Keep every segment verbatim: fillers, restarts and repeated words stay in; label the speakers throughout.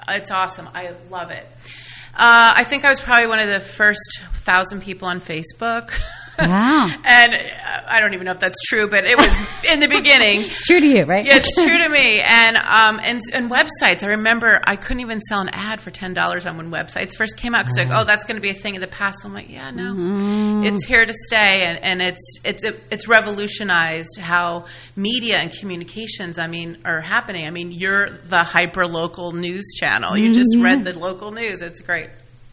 Speaker 1: It's awesome. I love it. Uh, I think I was probably one of the first thousand people on Facebook.
Speaker 2: Wow.
Speaker 1: And uh, I don't even know if that's true, but it was in the beginning.
Speaker 2: It's true to you, right?
Speaker 1: Yeah, it's true to me. And um, and and websites. I remember I couldn't even sell an ad for ten dollars on when websites first came out because like, oh, that's going to be a thing of the past. I'm like, yeah, no, mm-hmm. It's here to stay, and, and it's it's it's revolutionized how media and communications, I mean, are happening. I mean, you're the hyper local news channel. You just mm-hmm. read the local news. It's great.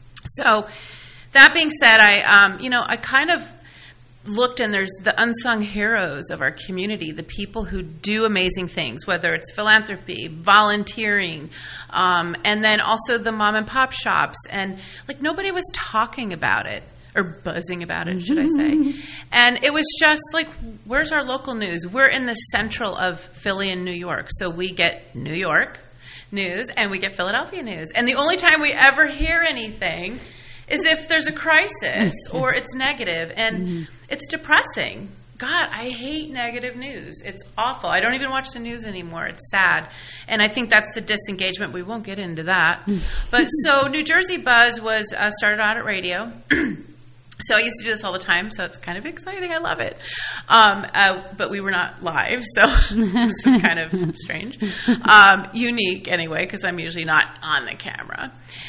Speaker 1: So that being said, I um, you know, I kind of looked, and there's the unsung heroes of our community, the people who do amazing things, whether it's philanthropy, volunteering, um, and then also the mom and pop shops. And like nobody was talking about it or buzzing about it, should I say. And it was just like, where's our local news? We're in the central of Philly and New York. So we get New York news and we get Philadelphia news. And the only time we ever hear anything is if there's a crisis or it's negative, and mm-hmm. it's depressing. God, I hate negative news. It's awful. I don't even watch the news anymore. It's sad. And I think that's the disengagement. We won't get into that. But so New Jersey Buzz was uh, started out at radio. So I used to do this all the time, so it's kind of exciting. I love it. Um, uh, but we were not live, so this is kind of strange. Um, unique, anyway, because I'm usually not on the camera.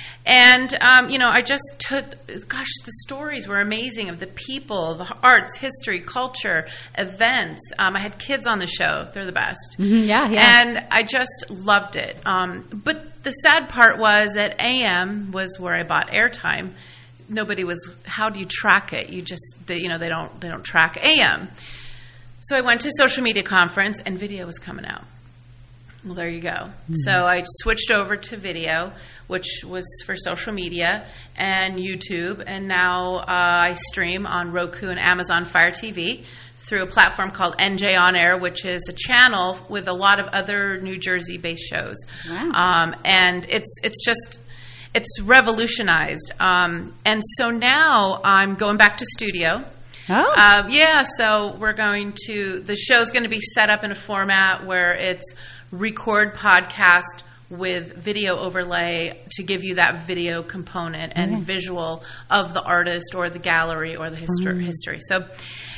Speaker 1: And, um, you know, I just took, gosh, the stories were amazing of the people, the arts, history, culture, events. Um, I had kids on the show. They're the best.
Speaker 2: Mm-hmm, yeah, yeah.
Speaker 1: And I just loved it. Um, but the sad part was that A M was where I bought airtime. Nobody was, how do you track it? You just, they, you know, they don't, they don't track A M. So I went to a social media conference and video was coming out. Well, there you go. Mm-hmm. So I switched over to video, which was for social media and YouTube. And now uh, I stream on Roku and Amazon Fire T V through a platform called N J On Air, which is a channel with a lot of other New Jersey-based shows.
Speaker 2: Wow.
Speaker 1: Um, and it's it's just, it's revolutionized. Um, and so now I'm going back to studio.
Speaker 2: Oh.
Speaker 1: Uh, yeah, so we're going to, the show's going to be set up in a format where it's record podcast with video overlay to give you that video component and yeah. visual of the artist or the gallery or the history. Mm. history. So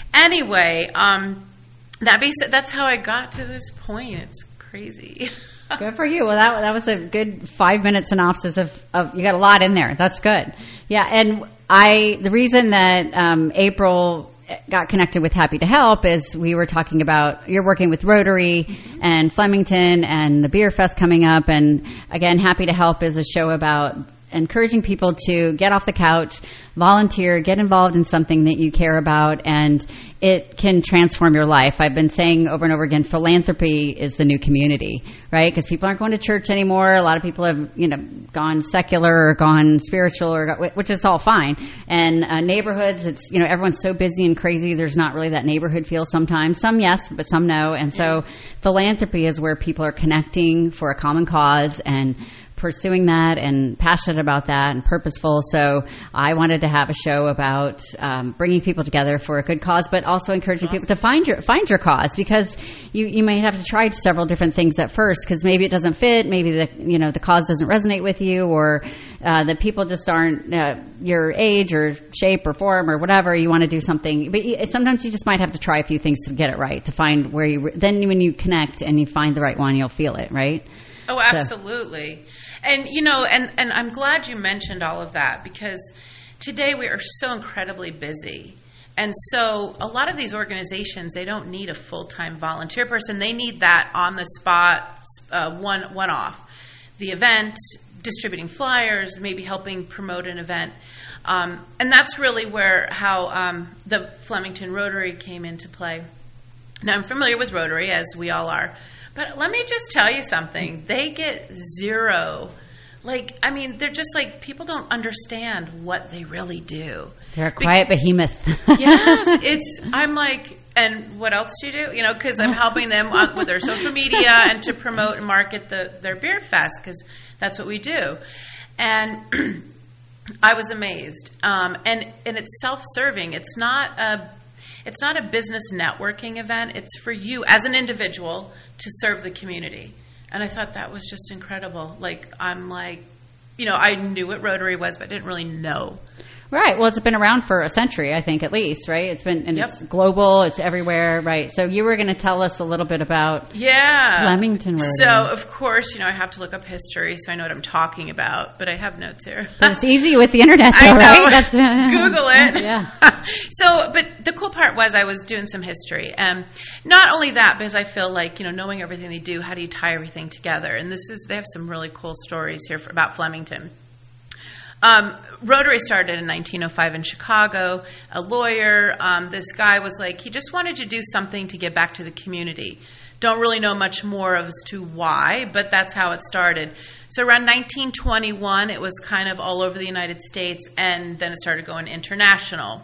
Speaker 1: anyway, um, that being said, that's how I got to this point. It's crazy.
Speaker 2: Good for you. Well, that that was a good five minute synopsis of, of you got a lot in there. That's good. Yeah, and I the reason that um, April got connected with Happy to Help is we were talking about you're working with Rotary mm-hmm. and Flemington and the Beer Fest coming up, and again, Happy to Help is a show about encouraging people to get off the couch, volunteer, get involved in something that you care about, and it can transform your life. I've been saying over and over again, philanthropy is the new community, right? Because people aren't going to church anymore. A lot of people have, you know, gone secular or gone spiritual, or got, which is all fine. And uh, neighborhoods, it's, you know, everyone's so busy and crazy. There's not really that neighborhood feel sometimes. Some yes, but some no. And so philanthropy is where people are connecting for a common cause and pursuing that and passionate about that and purposeful. So I wanted to have a show about um, bringing people together for a good cause, but also encouraging awesome. people to find your find your cause, because you, you may have to try several different things at first, because maybe it doesn't fit, maybe the you know the cause doesn't resonate with you, or uh, the people just aren't uh, your age or shape or form or whatever. You want to do something, but sometimes you just might have to try a few things to get it right, to find where you. Then when you connect and you find the right one, you'll feel it, right?
Speaker 1: Oh, absolutely. So. And, you know, and, and I'm glad you mentioned all of that, because today we are so incredibly busy. And so a lot of these organizations, they don't need a full-time volunteer person. They need that on-the-spot, uh, one, one-off. The event, distributing flyers, maybe helping promote an event. Um, and that's really where how um, the Flemington Rotary came into play. Now, I'm familiar with Rotary, as we all are. But let me just tell you something. They get zero. Like, I mean, they're just like, people don't understand what they really do.
Speaker 2: They're a quiet Be- behemoth.
Speaker 1: Yes. It's, I'm like, and what else do you do? You know, because I'm helping them on, with their social media and to promote and market the, their beer fest, because that's what we do. And I was amazed. Um, and, and it's self-serving. It's not a It's not a business networking event. It's for you as an individual to serve the community. And I thought that was just incredible. Like, I'm like, you know, I knew what Rotary was, but I didn't really know.
Speaker 2: Right. Well, it's been around for a century, I think, at least, right? It's been, and yep. it's global, it's everywhere, right? So you were going to tell us a little bit about
Speaker 1: yeah.
Speaker 2: Flemington Rotary.
Speaker 1: So, of course, you know, I have to look up history so I know what I'm talking about, but I have notes here.
Speaker 2: But it's easy with the internet, though,
Speaker 1: I know.
Speaker 2: right? That's,
Speaker 1: Google it.
Speaker 2: Yeah.
Speaker 1: So, but the cool part was I was doing some history. And not only that, because I feel like, you know, knowing everything they do, how do you tie everything together? And this is, they have some really cool stories here for, about Flemington. Um, Rotary started in nineteen oh five in Chicago. A lawyer, um, this guy was like, he just wanted to do something to give back to the community. Don't really know much more as to why, but that's how it started. So around nineteen twenty-one, it was kind of all over the United States, and then it started going international.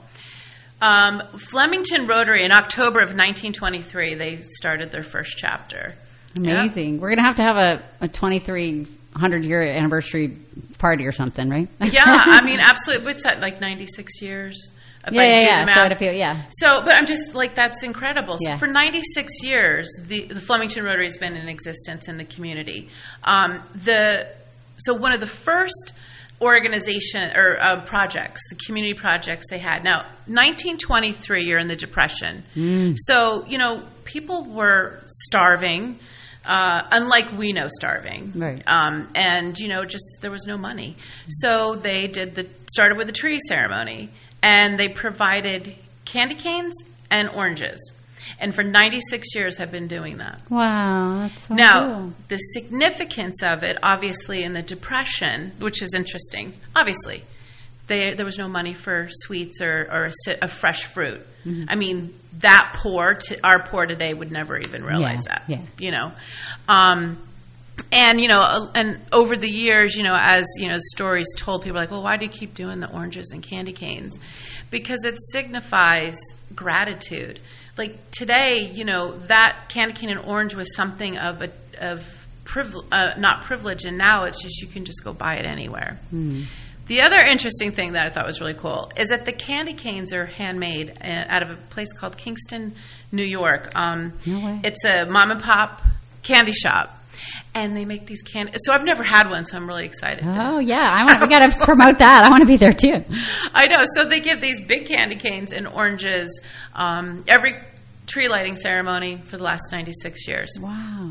Speaker 1: Um, Flemington Rotary, in October of nineteen twenty-three, they started their first chapter.
Speaker 2: Amazing. Yeah. We're going to have to have a, a twenty-three hundred year anniversary party or something, right?
Speaker 1: Yeah, I mean, absolutely. What's that, like ninety-six years? If
Speaker 2: yeah,
Speaker 1: I
Speaker 2: yeah,
Speaker 1: do
Speaker 2: yeah.
Speaker 1: the math.
Speaker 2: So, feel, yeah.
Speaker 1: So, but I'm just like, that's incredible. So
Speaker 2: yeah.
Speaker 1: for ninety-six years, the, the Flemington Rotary has been in existence in the community. Um, the so one of the first organization or uh, projects, the community projects they had. Now, nineteen twenty-three, you're in the Depression,
Speaker 2: mm.
Speaker 1: so you know people were starving. Uh, unlike we know starving,
Speaker 2: right?
Speaker 1: Um, and you know, just there was no money, so they did the started with the tree ceremony, and they provided candy canes and oranges, and for ninety-six years have been doing that.
Speaker 2: Wow, that's so
Speaker 1: now
Speaker 2: cool.
Speaker 1: The significance of it, obviously, in the Depression, which is interesting. Obviously, they, there was no money for sweets or or a, a fresh fruit. Mm-hmm. I mean, that poor, to, our poor today would never even realize
Speaker 2: yeah,
Speaker 1: that,
Speaker 2: yeah.
Speaker 1: you know. Um, and, you know, and over the years, you know, as, you know, stories told, people are like, well, why do you keep doing the oranges and candy canes? Because it signifies gratitude. Like today, you know, that candy cane and orange was something of a, of privilege, uh, not privilege, and now it's just you can just go buy it anywhere.
Speaker 2: Mm.
Speaker 1: The other interesting thing that I thought was really cool is that the candy canes are handmade out of a place called Kingston, New York. Um,
Speaker 2: no way.
Speaker 1: It's a mom and pop candy shop, and they make these candy. So I've never had one, so I'm really excited.
Speaker 2: Oh yeah, I want. We got to promote that. I want to be there too.
Speaker 1: I know. So they give these big candy canes and oranges um, every tree lighting ceremony for the last ninety-six years.
Speaker 2: Wow.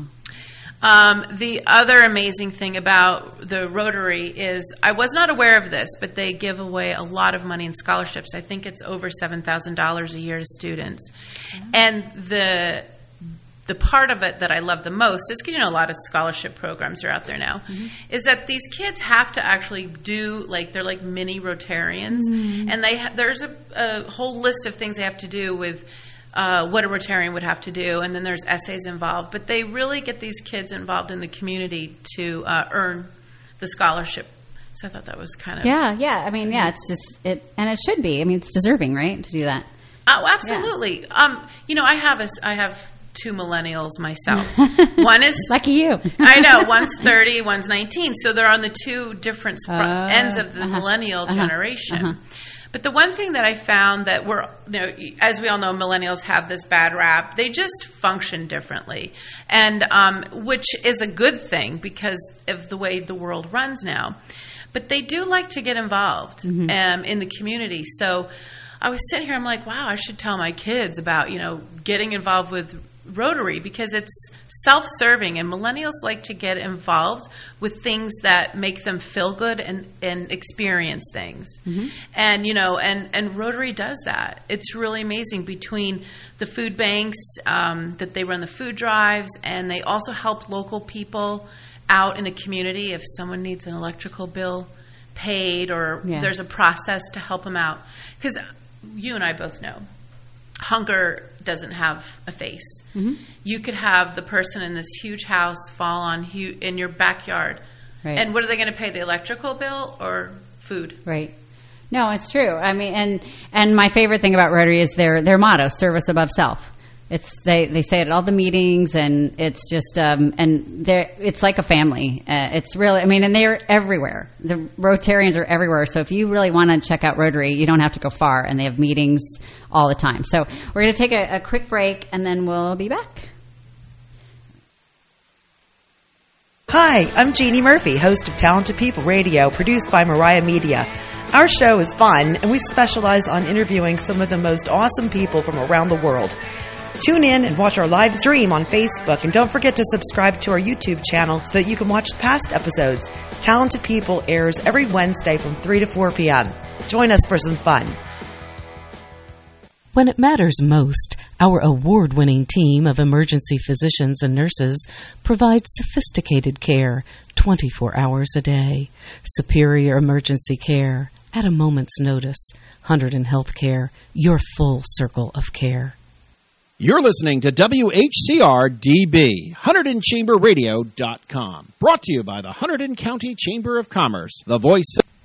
Speaker 1: Um, the other amazing thing about the Rotary is, I was not aware of this, but they give away a lot of money in scholarships. I think it's over seven thousand dollars a year to students. Mm-hmm. And the the part of it that I love the most is, because you know a lot of scholarship programs are out there now, mm-hmm. is that these kids have to actually do, like, they're like mini Rotarians. Mm-hmm. And they ha- there's a, a whole list of things they have to do with Uh, what a Rotarian would have to do, and then there's essays involved. But they really get these kids involved in the community to uh, earn the scholarship. So I thought that was kind of
Speaker 2: yeah, yeah. I mean, yeah, it's just it, and it should be. I mean, it's deserving, right, to do that.
Speaker 1: Oh, absolutely. Yeah. Um, you know, I have a, I have two millennials myself. One is
Speaker 2: lucky you.
Speaker 1: I know. One's thirty, one's nineteen. So they're on the two different sp-
Speaker 2: uh,
Speaker 1: ends of the
Speaker 2: uh-huh,
Speaker 1: millennial
Speaker 2: uh-huh,
Speaker 1: generation.
Speaker 2: uh-huh.
Speaker 1: But the one thing that I found that we're, you know, as we all know, millennials have this bad rap. They just function differently, and um, which is a good thing because of the way the world runs now. But they do like to get involved mm-hmm. um, in the community. So I was sitting here, I'm like, wow, I should tell my kids about, you know, getting involved with Rotary, because it's self-serving, and millennials like to get involved with things that make them feel good and, and experience things. Mm-hmm. And, you know, and, and Rotary does that. It's really amazing between the food banks um, that they run the food drives, and they also help local people out in the community if someone needs an electrical bill paid, or yeah. there's a process to help them out. Because you and I both know hunger doesn't have a face. Mm-hmm. You could have the person in this huge house fall on hu- in your backyard. Right. And what are they going to pay, the electrical bill or food?
Speaker 2: Right. No, it's true. I mean, and and my favorite thing about Rotary is their their motto, service above self. It's they, they say it at all the meetings, and it's just um, and they it's like a family. Uh, it's really, I mean, and they're everywhere. The Rotarians are everywhere. So if you really want to check out Rotary, you don't have to go far, and they have meetings all the time. So we're going to take a, a quick break, and then we'll be back.
Speaker 3: Hi, I'm Jeannie Murphy, host of Talented People Radio, produced by Mariah Media. Our show is fun, and we specialize on interviewing some of the most awesome people from around the world. Tune in and watch our live stream on Facebook, and don't forget to subscribe to our YouTube channel so that you can watch past episodes. Talented People airs every Wednesday from three to four p.m. Join us for some fun.
Speaker 4: When it matters most, our award-winning team of emergency physicians and nurses provides sophisticated care twenty-four hours a day. Superior emergency care at a moment's notice. Hunterdon Healthcare, your full circle of care.
Speaker 5: You're listening to W H C R D B, Hunterdon Chamber Radio dot com. Brought to you by the Hunterdon County Chamber of Commerce, the voice of...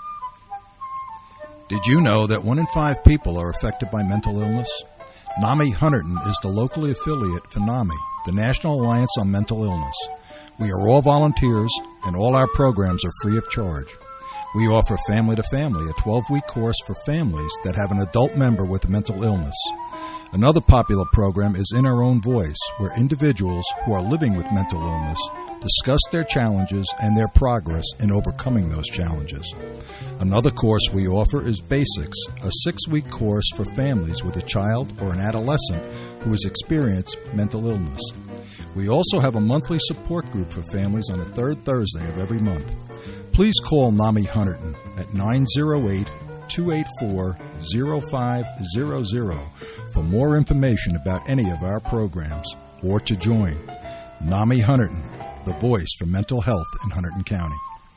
Speaker 6: Did you know that one in five people are affected by mental illness? NAMI Hunterdon is the locally affiliate for NAMI, the National Alliance on Mental Illness. We are all volunteers, and all our programs are free of charge. We offer Family to Family, a twelve-week course for families that have an adult member with a mental illness. Another popular program is In Our Own Voice, where individuals who are living with mental illness discuss their challenges and their progress in overcoming those challenges. Another course we offer is Basics, a six-week course for families with a child or an adolescent who has experienced mental illness. We also have a monthly support group for families on the third Thursday of every month. Please call NAMI Hunterdon at nine oh eight, two eight four, oh five hundred for more information about any of our programs or to join. NAMI Hunterdon, the voice for mental health in Hunterdon County.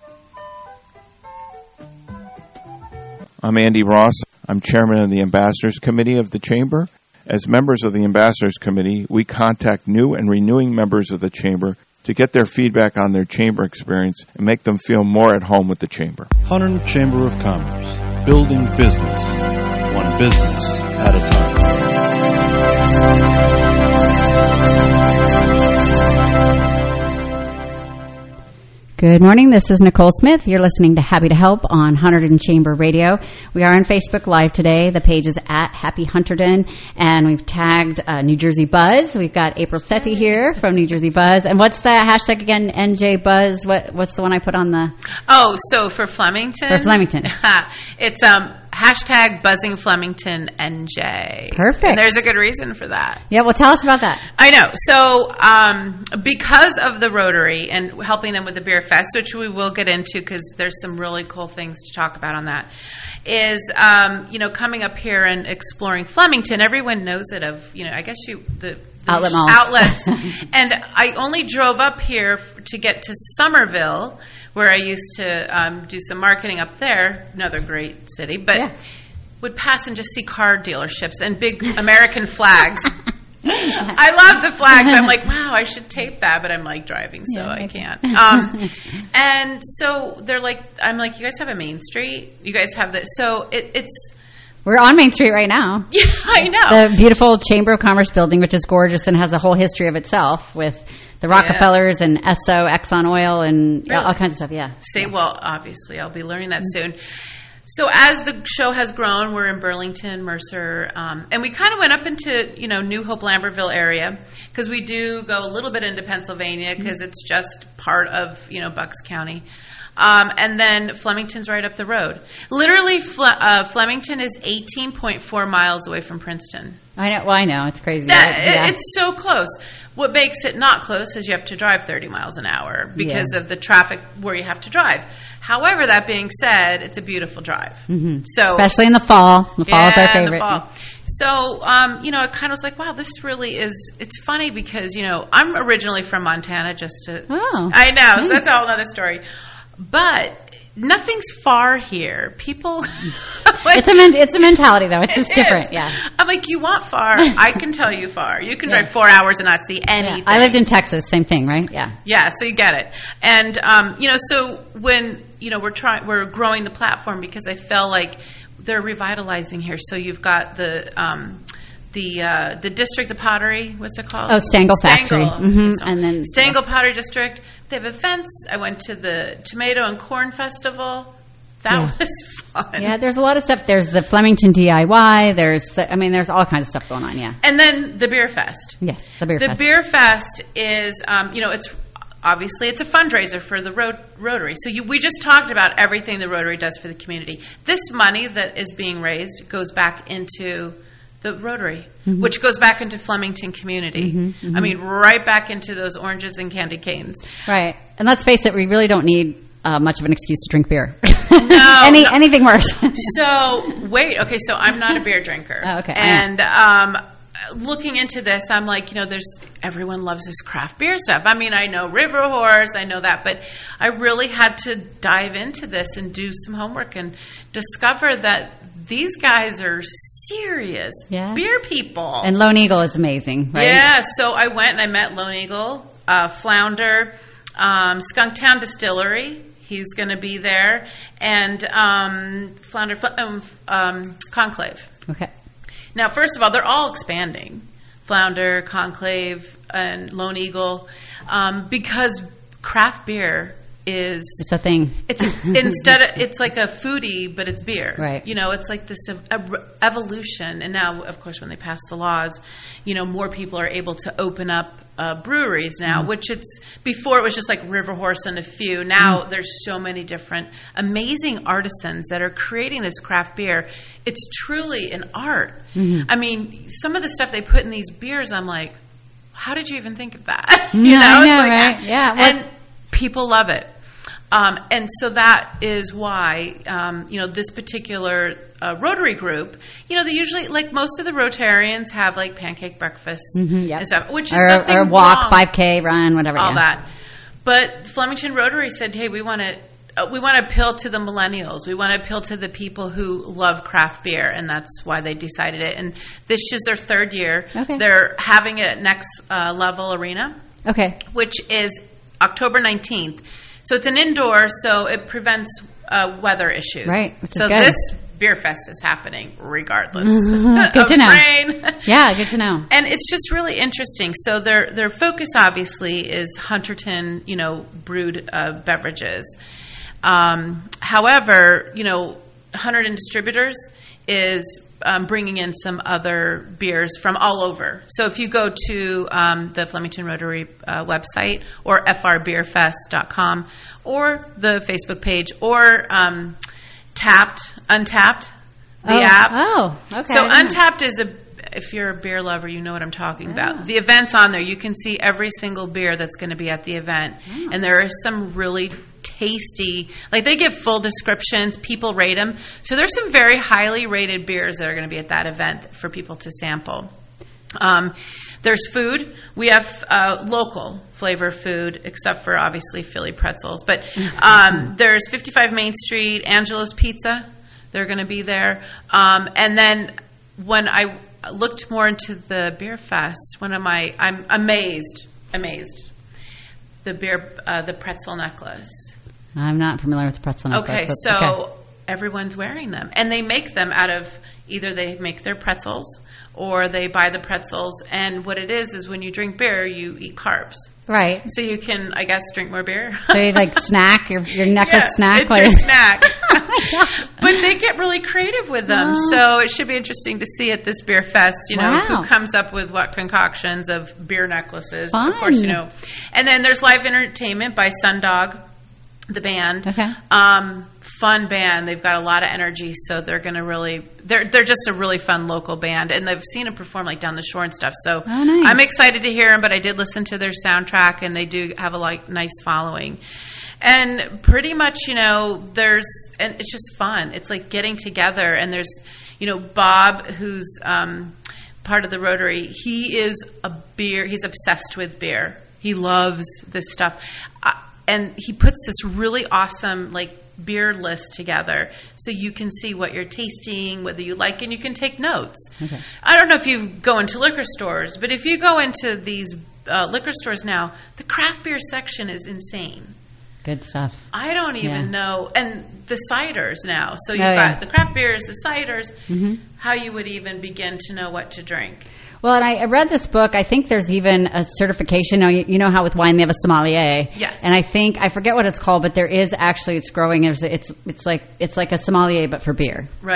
Speaker 7: I'm Andy Ross. I'm chairman of the Ambassadors Committee of the Chamber. As members of the Ambassadors Committee, we contact new and renewing members of the Chamber to get their feedback on their Chamber experience and make them feel more at home with the Chamber.
Speaker 8: Hunterdon Chamber of Commerce, building business, one business at a time.
Speaker 2: Good morning. This is Nicole Smith. You're listening to Happy to Help on Hunterdon Chamber Radio. We are on Facebook Live today. The page is at Happy Hunterdon, and we've tagged uh, New Jersey Buzz. We've got April Setti here from New Jersey Buzz. And what's the hashtag again? N J Buzz. What, what's the one I put on the?
Speaker 1: Oh, so for Flemington,
Speaker 2: for Flemington,
Speaker 1: it's um hashtag Buzzing Flemington N J.
Speaker 2: Perfect.
Speaker 1: And there's a good reason for that.
Speaker 2: Yeah, well, tell us about that.
Speaker 1: I know. So um, because of the Rotary and helping them with the Beer Fest, which we will get into because there's some really cool things to talk about on that, is, um, you know, coming up here and exploring Flemington. Everyone knows it of, you know, I guess you, the, the
Speaker 2: Outlet malls.
Speaker 1: outlets. And I only drove up here to get to Somerville, where I used to um, do some marketing up there, another great city, but yeah. would pass and just see car dealerships and big American flags. I love the flags. I'm like, wow, I should tape that, but I'm like driving, so yeah, I can't. Um, and so they're like, I'm like, you guys have a Main Street? You guys have this? So it, it's...
Speaker 2: We're on Main Street right now.
Speaker 1: Yeah, I know.
Speaker 2: The beautiful Chamber of Commerce building, which is gorgeous and has a whole history of itself with the Rockefellers yeah. and Esso, Exxon Oil, and really? all kinds of stuff, yeah.
Speaker 1: See, well, obviously, I'll be learning that soon. So as the show has grown, we're in Burlington, Mercer, um, and we kind of went up into, you know, New Hope, Lambertville area, because we do go a little bit into Pennsylvania, because mm-hmm. it's just part of, you know, Bucks County. Um, and then Flemington's right up the road. Literally, Fle- uh, Flemington is eighteen point four miles away from Princeton.
Speaker 2: I know. Well, I know. It's crazy.
Speaker 1: That,
Speaker 2: right? yeah.
Speaker 1: It's so close. What makes it not close is you have to drive thirty miles an hour because yeah. of the traffic where you have to drive. However, that being said, it's a beautiful drive.
Speaker 2: Mm-hmm.
Speaker 1: So,
Speaker 2: especially in the fall. The fall
Speaker 1: yeah,
Speaker 2: is our favorite.
Speaker 1: The fall. So, um, you know, it kind of was like, wow, this really is, it's funny because, you know, I'm originally from Montana just to,
Speaker 2: oh,
Speaker 1: I know,
Speaker 2: nice.
Speaker 1: So that's a whole other story. But nothing's far here. People, like,
Speaker 2: it's a men- it's a mentality though. It's just
Speaker 1: it
Speaker 2: different.
Speaker 1: Is.
Speaker 2: Yeah.
Speaker 1: I'm like, you want far? I can tell you far. You can yeah. drive four hours and not see anything.
Speaker 2: Yeah. I lived in Texas. Same thing, right? Yeah.
Speaker 1: Yeah. So you get it. And um, you know, so when you know we're trying, we're growing the platform because I feel like they're revitalizing here. So you've got the. Um, The uh, the district of pottery, what's it called?
Speaker 2: Oh, Stangl Factory.
Speaker 1: Stangl,
Speaker 2: mm-hmm. And then
Speaker 1: Stangl Pottery District. They have events. I went to the Tomato and Corn Festival. That yeah. was fun.
Speaker 2: Yeah, there's a lot of stuff. There's the Flemington D I Y. There's, the, I mean, there's all kinds of stuff going on. Yeah.
Speaker 1: And then the Beer Fest.
Speaker 2: Yes, the Beer
Speaker 1: the
Speaker 2: Fest.
Speaker 1: The Beer Fest is, um, you know, it's obviously, it's a fundraiser for the Rot- Rotary. So you, we just talked about everything the Rotary does for the community. This money that is being raised goes back into the Rotary, mm-hmm. which goes back into Flemington community. Mm-hmm, mm-hmm. I mean, right back into those oranges and candy canes.
Speaker 2: Right. And let's face it, we really don't need uh, much of an excuse to drink beer.
Speaker 1: No.
Speaker 2: Any,
Speaker 1: no.
Speaker 2: Anything worse.
Speaker 1: So, wait. Okay, so I'm not a beer drinker.
Speaker 2: Oh, okay.
Speaker 1: And um, looking into this, I'm like, you know, there's everyone loves this craft beer stuff. I mean, I know River Horse, I know that, but I really had to dive into this and do some homework and discover that these guys are serious
Speaker 2: yeah.
Speaker 1: beer people.
Speaker 2: And Lone Eagle is amazing, right?
Speaker 1: Yeah, so I went and I met Lone Eagle, uh, Flounder, um, Skunktown Distillery. He's going to be there. And um, Flounder, um, um, Conclave.
Speaker 2: Okay.
Speaker 1: Now, first of all, they're all expanding. Flounder, Conclave, and Lone Eagle. Um, because craft beer is...
Speaker 2: It's a thing.
Speaker 1: It's a, instead of, it's like a foodie, but it's beer.
Speaker 2: Right.
Speaker 1: You know, it's like this ev- evolution. And now, of course, when they pass the laws, you know, more people are able to open up uh, breweries now, mm. which it's, before it was just like River Horse and a few. Now mm. there's so many different amazing artisans that are creating this craft beer. It's truly an art. Mm-hmm. I mean, some of the stuff they put in these beers, I'm like, how did you even think of that? You
Speaker 2: know,
Speaker 1: know,
Speaker 2: I know,
Speaker 1: like,
Speaker 2: right? Yeah. Well,
Speaker 1: and people love it. Um, and so that is why, um, you know, this particular uh, Rotary group, you know, they usually, like most of the Rotarians have like pancake breakfasts
Speaker 2: mm-hmm, yep.
Speaker 1: and stuff, which is
Speaker 2: or,
Speaker 1: nothing
Speaker 2: or walk,
Speaker 1: wrong.
Speaker 2: five K, run, whatever.
Speaker 1: All
Speaker 2: yeah.
Speaker 1: that. But Flemington Rotary said, hey, we want to uh, we want to appeal to the millennials. We want to appeal to the people who love craft beer, and that's why they decided it. And this is their third year.
Speaker 2: Okay.
Speaker 1: They're having it at Next uh, Level Arena,
Speaker 2: okay,
Speaker 1: which is October nineteenth. So it's an indoor, so it prevents uh, weather issues.
Speaker 2: Right.
Speaker 1: So
Speaker 2: good.
Speaker 1: this beer fest is happening regardless
Speaker 2: good
Speaker 1: of
Speaker 2: to know.
Speaker 1: rain.
Speaker 2: Yeah, good to know.
Speaker 1: And it's just really interesting. So their their focus obviously is Hunterton, you know, brewed uh, beverages. Um, however, you know, Hunterton Distributors is um, bringing in some other beers from all over. So if you go to um, the Flemington Rotary uh, website or f r beer fest dot com or the Facebook page or um, Tapped, Untapped, the
Speaker 2: oh.
Speaker 1: app.
Speaker 2: Oh, okay.
Speaker 1: So Untapped is a, if you're a beer lover, you know what I'm talking oh. about. The event's on there. You can see every single beer that's going to be at the event. Oh. And there are some really tasty, like they give full descriptions, people rate them. So there's some very highly rated beers that are going to be at that event for people to sample. Um, there's food. We have uh, local flavor food, except for obviously Philly pretzels. But um, there's fifty-five Main Street, Angela's Pizza. They're going to be there. Um, and then when I looked more into the beer fest, one of my, I'm amazed, amazed. The beer, uh, the pretzel necklace.
Speaker 2: I'm not familiar with the pretzel necklace.
Speaker 1: Okay, so okay. everyone's wearing them. And they make them out of, either they make their pretzels or they buy the pretzels. And what it is, is when you drink beer, you eat carbs.
Speaker 2: Right.
Speaker 1: So you can, I guess, drink more beer.
Speaker 2: So you like snack, your your necklace
Speaker 1: yeah,
Speaker 2: snack?
Speaker 1: It's
Speaker 2: like...
Speaker 1: your snack.
Speaker 2: Oh my gosh.
Speaker 1: But they get really creative with them. Oh. So it should be interesting to see at this beer fest, you know,
Speaker 2: wow.
Speaker 1: who comes up with what concoctions of beer necklaces.
Speaker 2: Fun.
Speaker 1: Of course, you know. And then there's live entertainment by Sundog, the band. Okay. Um, fun band. They've got a lot of energy, so they're going to really, they're they're just a really fun local band. And I've seen them perform like down the shore and stuff. So
Speaker 2: oh, nice.
Speaker 1: I'm excited to hear them, but I did listen to their soundtrack, and they do have a like nice following. And pretty much, you know, there's, and it's just fun. It's like getting together, and there's, you know, Bob, who's um, part of the Rotary, he is a beer, he's obsessed with beer. He loves this stuff. Uh, and he puts this really awesome, like, beer list together so you can see what you're tasting, whether you like, and you can take notes. Okay. I don't know if you go into liquor stores, but if you go into these uh, liquor stores now, the craft beer section is insane.
Speaker 2: Good stuff.
Speaker 1: I don't even yeah. know. And the ciders now. So you've
Speaker 2: oh,
Speaker 1: got
Speaker 2: yeah.
Speaker 1: the craft beers, the ciders,
Speaker 2: mm-hmm.
Speaker 1: how you would even begin to know what to drink.
Speaker 2: Well, and I, I read this book. I think there's even a certification. You, you know how with wine they have a sommelier.
Speaker 1: Yes.
Speaker 2: And I think, I forget what it's called, but there is actually, it's growing. It's it's, it's like it's like a sommelier, but for beer.
Speaker 1: Right.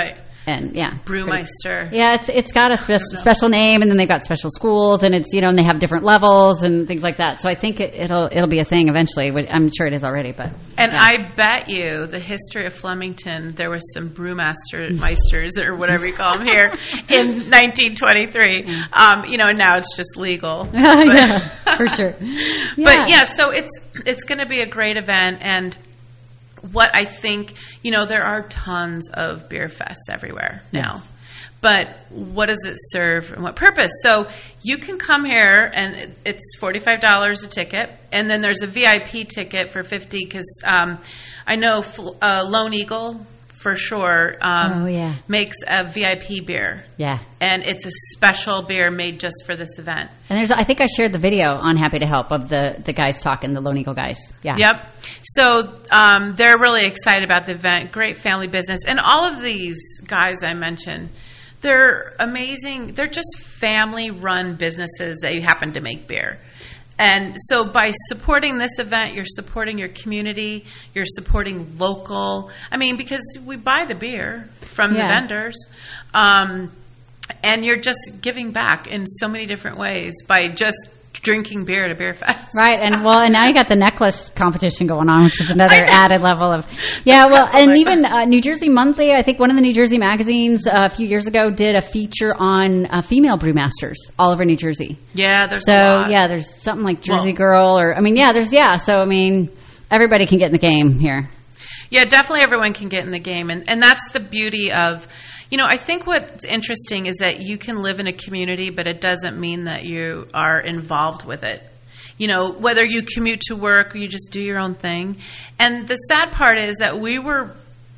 Speaker 2: And yeah,
Speaker 1: Brewmeister.
Speaker 2: Yeah, it's it's got a spe- special name, and then they've got special schools, and it's you know, and they have different levels and things like that. So I think it, it'll it'll be a thing eventually. I'm sure it is already, but
Speaker 1: and
Speaker 2: yeah.
Speaker 1: I bet you the history of Flemington, there was some brewmaster meisters or whatever you call them here in nineteen twenty-three. Um, you know, now it's just legal.
Speaker 2: Yeah, for sure. Yeah.
Speaker 1: But yeah, so it's it's going to be a great event. And what I think, you know, there are tons of beer fests everywhere now. Yes. But what does it serve and what purpose? So you can come here, and it's forty-five dollars a ticket. And then there's a V I P ticket for fifty dollars because um, I know uh, Lone Eagle, for sure, um,
Speaker 2: oh, yeah.
Speaker 1: makes a V I P beer.
Speaker 2: Yeah.
Speaker 1: And it's a special beer made just for this event.
Speaker 2: And there's, I think I shared the video on Happy to Help of the, the guys talking, the Lone Eagle guys. Yeah.
Speaker 1: Yep. So um, they're really excited about the event. Great family business. And all of these guys I mentioned, they're amazing. They're just family-run businesses that happen to make beer. And so by supporting this event, you're supporting your community, you're supporting local. I mean, because we buy the beer from
Speaker 2: yeah.
Speaker 1: the vendors, um, and you're just giving back in so many different ways by just drinking beer at a beer fest.
Speaker 2: Right, and well, and now you got the necklace competition going on, which is another added level of, yeah, well, and even uh, New Jersey Monthly, I think one of the New Jersey magazines uh, a few years ago did a feature on uh, female brewmasters all over New Jersey.
Speaker 1: Yeah, there's
Speaker 2: so,
Speaker 1: a lot.
Speaker 2: yeah, there's something like Jersey
Speaker 1: well,
Speaker 2: Girl, or, I mean, yeah, there's, yeah, so, I mean, everybody can get in the game here.
Speaker 1: Yeah, definitely everyone can get in the game, and, and that's the beauty of, you know, I think what's interesting is that you can live in a community, but it doesn't mean that you are involved with it. You know, whether you commute to work or you just do your own thing. And the sad part is that we were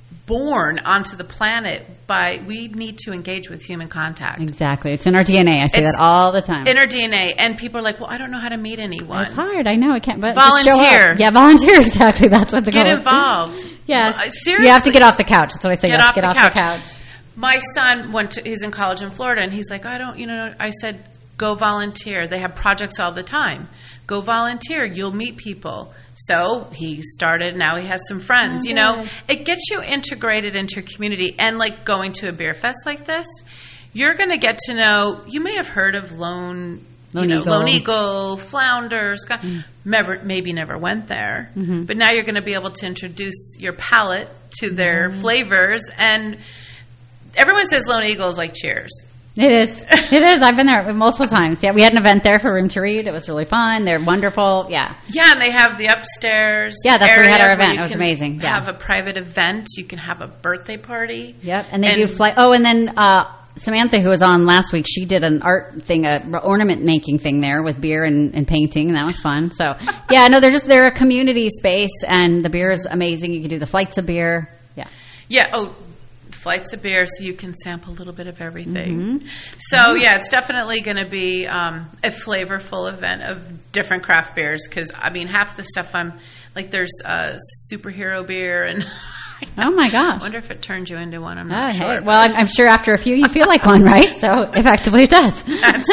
Speaker 1: born onto the planet by, we need to engage with human contact.
Speaker 2: Exactly. It's in our D N A. I say
Speaker 1: it's
Speaker 2: that all the time.
Speaker 1: In our D N A. And people are like, well, I don't know how to meet anyone.
Speaker 2: It's hard. I know. I can't, but
Speaker 1: volunteer.
Speaker 2: Just show up. Yeah, volunteer. Exactly. That's what the
Speaker 1: Get
Speaker 2: goal is.
Speaker 1: involved.
Speaker 2: Yeah.
Speaker 1: Uh, seriously.
Speaker 2: You have to get off the couch. That's what I say.
Speaker 1: Get
Speaker 2: you have
Speaker 1: off,
Speaker 2: to get
Speaker 1: the,
Speaker 2: off
Speaker 1: couch.
Speaker 2: the couch.
Speaker 1: My son went to, he's in college in Florida, and he's like, I don't, you know, I said, go volunteer. They have projects all the time. Go volunteer. You'll meet people. So he started, now he has some friends,
Speaker 2: Oh,
Speaker 1: you know.
Speaker 2: good.
Speaker 1: It gets you integrated into your community. And like going to a beer fest like this, you're going to get to know, you may have heard of Lone,
Speaker 2: Lone
Speaker 1: you know,
Speaker 2: Eagle.
Speaker 1: Lone Eagle, Flounders, mm. never, maybe never went there.
Speaker 2: Mm-hmm.
Speaker 1: But now you're going to be able to introduce your palate to their
Speaker 2: mm-hmm.
Speaker 1: flavors. And everyone says Lone Eagle is like Cheers.
Speaker 2: It is. It is. I've been there multiple times. Yeah, we had an event there for Room to Read. It was really fun. They're wonderful. Yeah.
Speaker 1: Yeah, and they have the upstairs.
Speaker 2: Yeah, that's where we had our
Speaker 1: area
Speaker 2: event.
Speaker 1: you
Speaker 2: It was
Speaker 1: can
Speaker 2: amazing. Yeah.
Speaker 1: Have a private event. You can have a birthday party.
Speaker 2: Yep. And they
Speaker 1: And-
Speaker 2: do flight. Oh, and then uh, Samantha, who was on last week, she did an art thing, a ornament making thing there with beer and, and painting, and that was fun. So, yeah, no, they're just they're a community space, and the beer is amazing. You can do the flights of beer. Yeah.
Speaker 1: Yeah. Oh, flights of beer, so you can sample a little bit of everything.
Speaker 2: Mm-hmm.
Speaker 1: So yeah, it's definitely going to be um, a flavorful event of different craft beers. Because I mean, half the stuff I'm like, there's uh, superhero beer, and
Speaker 2: Oh my gosh!
Speaker 1: I wonder if it turns you into one. I'm
Speaker 2: Oh,
Speaker 1: not
Speaker 2: hey.
Speaker 1: sure.
Speaker 2: Well, I'm, I'm sure after a few you feel like one, right? So effectively, it does.
Speaker 1: That's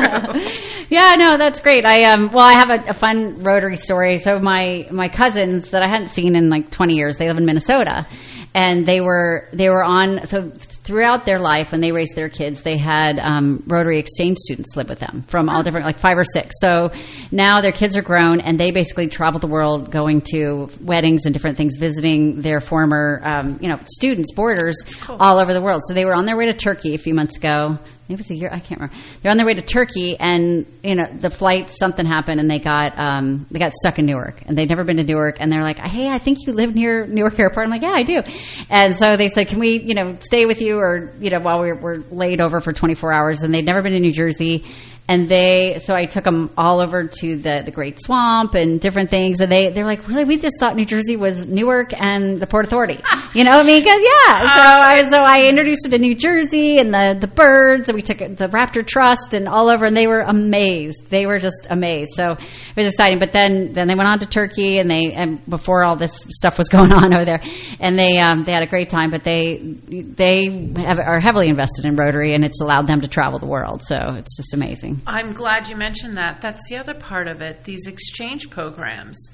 Speaker 1: true.
Speaker 2: Yeah, no, that's great. I um, well, I have a, a fun Rotary story. So my my cousins that I hadn't seen in like twenty years, they live in Minnesota. And they were they were on so throughout their life when they raised their kids, they had um, Rotary exchange students live with them from all different, like five or six. So now their kids are grown, and they basically travel the world, going to weddings and different things, visiting their former um, you know students, boarders
Speaker 1: cool.
Speaker 2: all over the world. So they were on their way to Turkey a few months ago. Maybe it was a year. I can't remember. They're on their way to Turkey, and you know the flight, something happened, and they got um, they got stuck in Newark, and they'd never been to Newark, and they're like, "Hey, I think you live near Newark Airport." I'm like, "Yeah, I do." And so they said, "Can we, you know, stay with you, or you know, while we're, we're laid over for twenty-four hours?" And they'd never been to New Jersey. And they, so I took them all over to the, the Great Swamp and different things. And they, they're like, really, we just thought New Jersey was Newark and the Port Authority. You know what I mean? Cause yeah. So I, so I introduced them to New Jersey and the, the birds, and we took the Raptor Trust and all over, and they were amazed. They were just amazed. So it was exciting. But then, then they went on to Turkey, and they, and before all this stuff was going on over there, and they, um, they had a great time, but they, they have, are heavily invested in Rotary, and it's allowed them to travel the world. So it's just amazing.
Speaker 1: I'm glad you mentioned that. That's the other part of it, these exchange programs.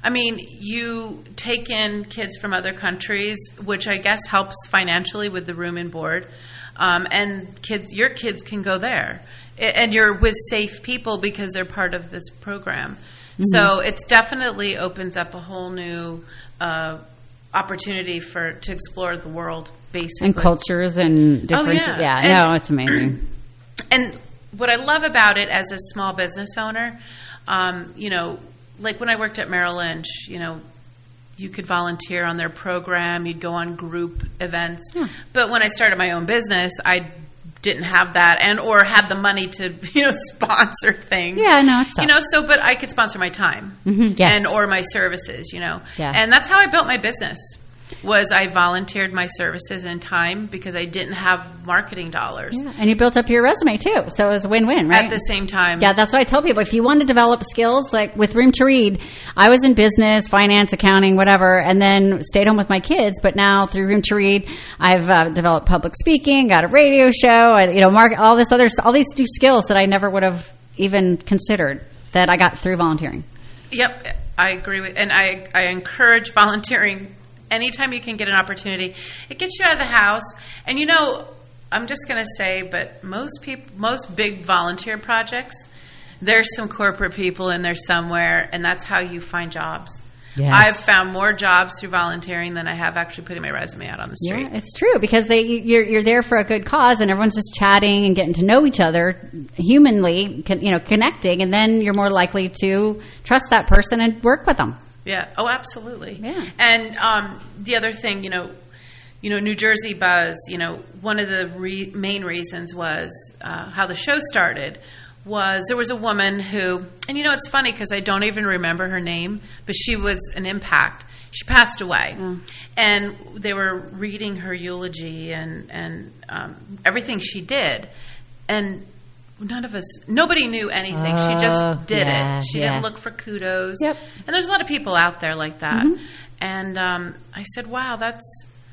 Speaker 1: I mean, you take in kids from other countries, which I guess helps financially with the room and board. Um, and kids, your kids can go there. And you're with safe people because they're part of this program. Mm-hmm. So it definitely opens up a whole new uh, opportunity for to explore the world, basically.
Speaker 2: And cultures and different.
Speaker 1: Oh, yeah.
Speaker 2: yeah
Speaker 1: and,
Speaker 2: no, it's amazing.
Speaker 1: And what I love about it as a small business owner, um, you know, like when I worked at Merrill Lynch, you know, you could volunteer on their program, you'd go on group events. Yeah. But when I started my own business, I didn't have that and or had the money to, you know, sponsor things.
Speaker 2: Yeah, no, it's tough.
Speaker 1: You know, so but I could sponsor my time
Speaker 2: mm-hmm, yes.
Speaker 1: and or my services, you know.
Speaker 2: Yeah.
Speaker 1: And that's how I built my business. Was I volunteered my services and time because I didn't have marketing dollars.
Speaker 2: Yeah. And you built up your resume too, so it was a win-win, right?
Speaker 1: At the same time.
Speaker 2: Yeah, that's why I tell people, if you want to develop skills, like with Room to Read, I was in business, finance, accounting, whatever, and then stayed home with my kids, but now through Room to Read, I've uh, developed public speaking, got a radio show, and, you know, market, all this other, all these new skills that I never would have even considered that I got through volunteering.
Speaker 1: Yep, I agree with, and I, I encourage volunteering. Anytime you can get an opportunity, it gets you out of the house. And you know, I'm just going to say, but most people, most big volunteer projects, there's some corporate people in there somewhere, and that's how you find jobs. Yes. I've found more jobs through volunteering than I have actually putting my resume out on the street.
Speaker 2: Yeah, it's true because they you're you're there for a good cause, and everyone's just chatting and getting to know each other humanly, you know, connecting, and then you're more likely to trust that person and work with them.
Speaker 1: Yeah. Oh, absolutely.
Speaker 2: Yeah.
Speaker 1: And um, the other thing, you know, you know, New Jersey Buzz. You know, one of the re- main reasons was uh, how the show started. Was there was a woman who, and you know, it's funny because I don't even remember her name, but she was an impact. She passed away, oh. and they were reading her eulogy and and um, everything she did, and. None of us, nobody knew anything. Uh, she just did yeah, it. She yeah. didn't look for kudos.
Speaker 2: Yep.
Speaker 1: And there's a lot of people out there like that.
Speaker 2: Mm-hmm.
Speaker 1: And um, I said, wow, that's,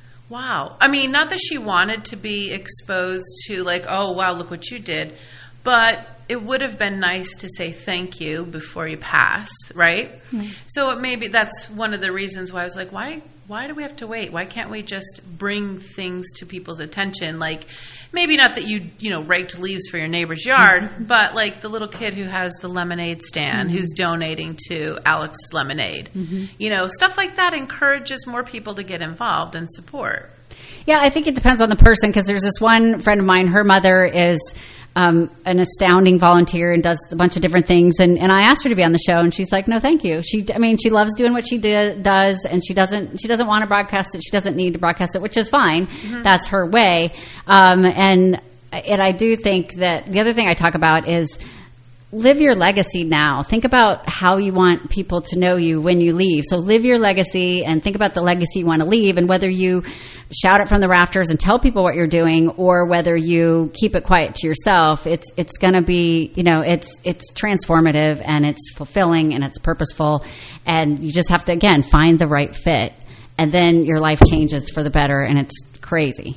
Speaker 1: wow. I mean, not that she wanted to be exposed to like, oh, wow, look what you did. But it would have been nice to say thank you before you pass, right? Mm-hmm. So it maybe that's one of the reasons why I was like, why why do we have to wait? Why can't we just bring things to people's attention? Like, maybe not that you, you know, raked leaves for your neighbor's yard, mm-hmm. but like the little kid who has the lemonade stand, mm-hmm. who's donating to Alex's Lemonade. Mm-hmm. You know, stuff like that encourages more people to get involved and support.
Speaker 2: Yeah, I think it depends on the person because there's this one friend of mine, her mother is um, an astounding volunteer and does a bunch of different things. And, and I asked her to be on the show, and she's like, "No, thank you." She, I mean, she loves doing what she do, does, and she doesn't. She doesn't want to broadcast it. She doesn't need to broadcast it, which is fine. Mm-hmm. That's her way. Um, and and I do think that the other thing I talk about is live your legacy now. Think about how you want people to know you when you leave. So live your legacy and think about the legacy you want to leave, and whether you shout it from the rafters and tell people what you're doing, or whether you keep it quiet to yourself, it's it's going to be, you know, it's it's transformative and it's fulfilling and it's purposeful, and you just have to, again, find the right fit, and then your life changes for the better, and it's crazy.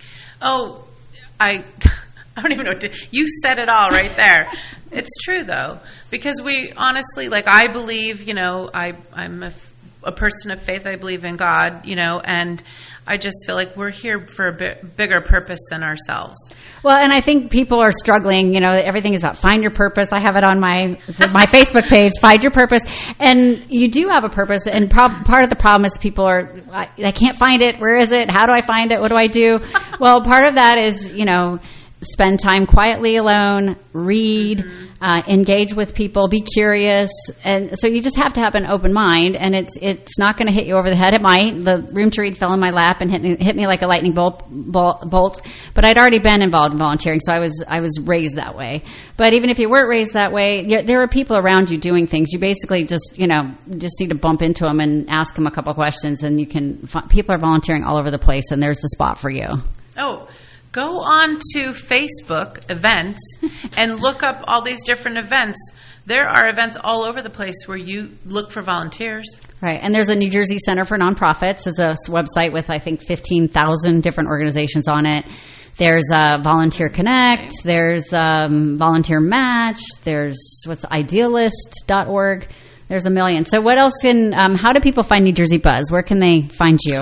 Speaker 1: Oh, I I don't even know what to, you said it all right there. It's true though, because we honestly, like, I believe, you know, I I'm a, a person of faith. I believe in God, you know, and I just feel like we're here for a bit bigger purpose than ourselves.
Speaker 2: Well, and I think people are struggling. You know, everything is about find your purpose. I have it on my my Facebook page, find your purpose. And you do have a purpose. And prob- part of the problem is people are, I, I can't find it. Where is it? How do I find it? What do I do? Well, part of that is, you know, spend time quietly alone, read, mm-hmm. uh, engage with people, be curious. And so you just have to have an open mind, and it's it's not going to hit you over the head. It might. The Room to Read fell in my lap and hit me, hit me like a lightning bolt, bolt, bolt. But I'd already been involved in volunteering, so I was I was raised that way. But even if you weren't raised that way, you, there are people around you doing things. You basically just, you know, just need to bump into them and ask them a couple questions, and you can. People are volunteering all over the place, and there's a spot for you.
Speaker 1: Oh, go on to Facebook events and look up all these different events. There are events all over the place where you look for volunteers.
Speaker 2: Right. And there's a New Jersey Center for Nonprofits. It's a website with, I think, fifteen thousand different organizations on it. There's uh, Volunteer Connect. There's um, Volunteer Match. There's what's idealist dot org. There's a million. So what else can, um, how do people find New Jersey Buzz? Where can they find you?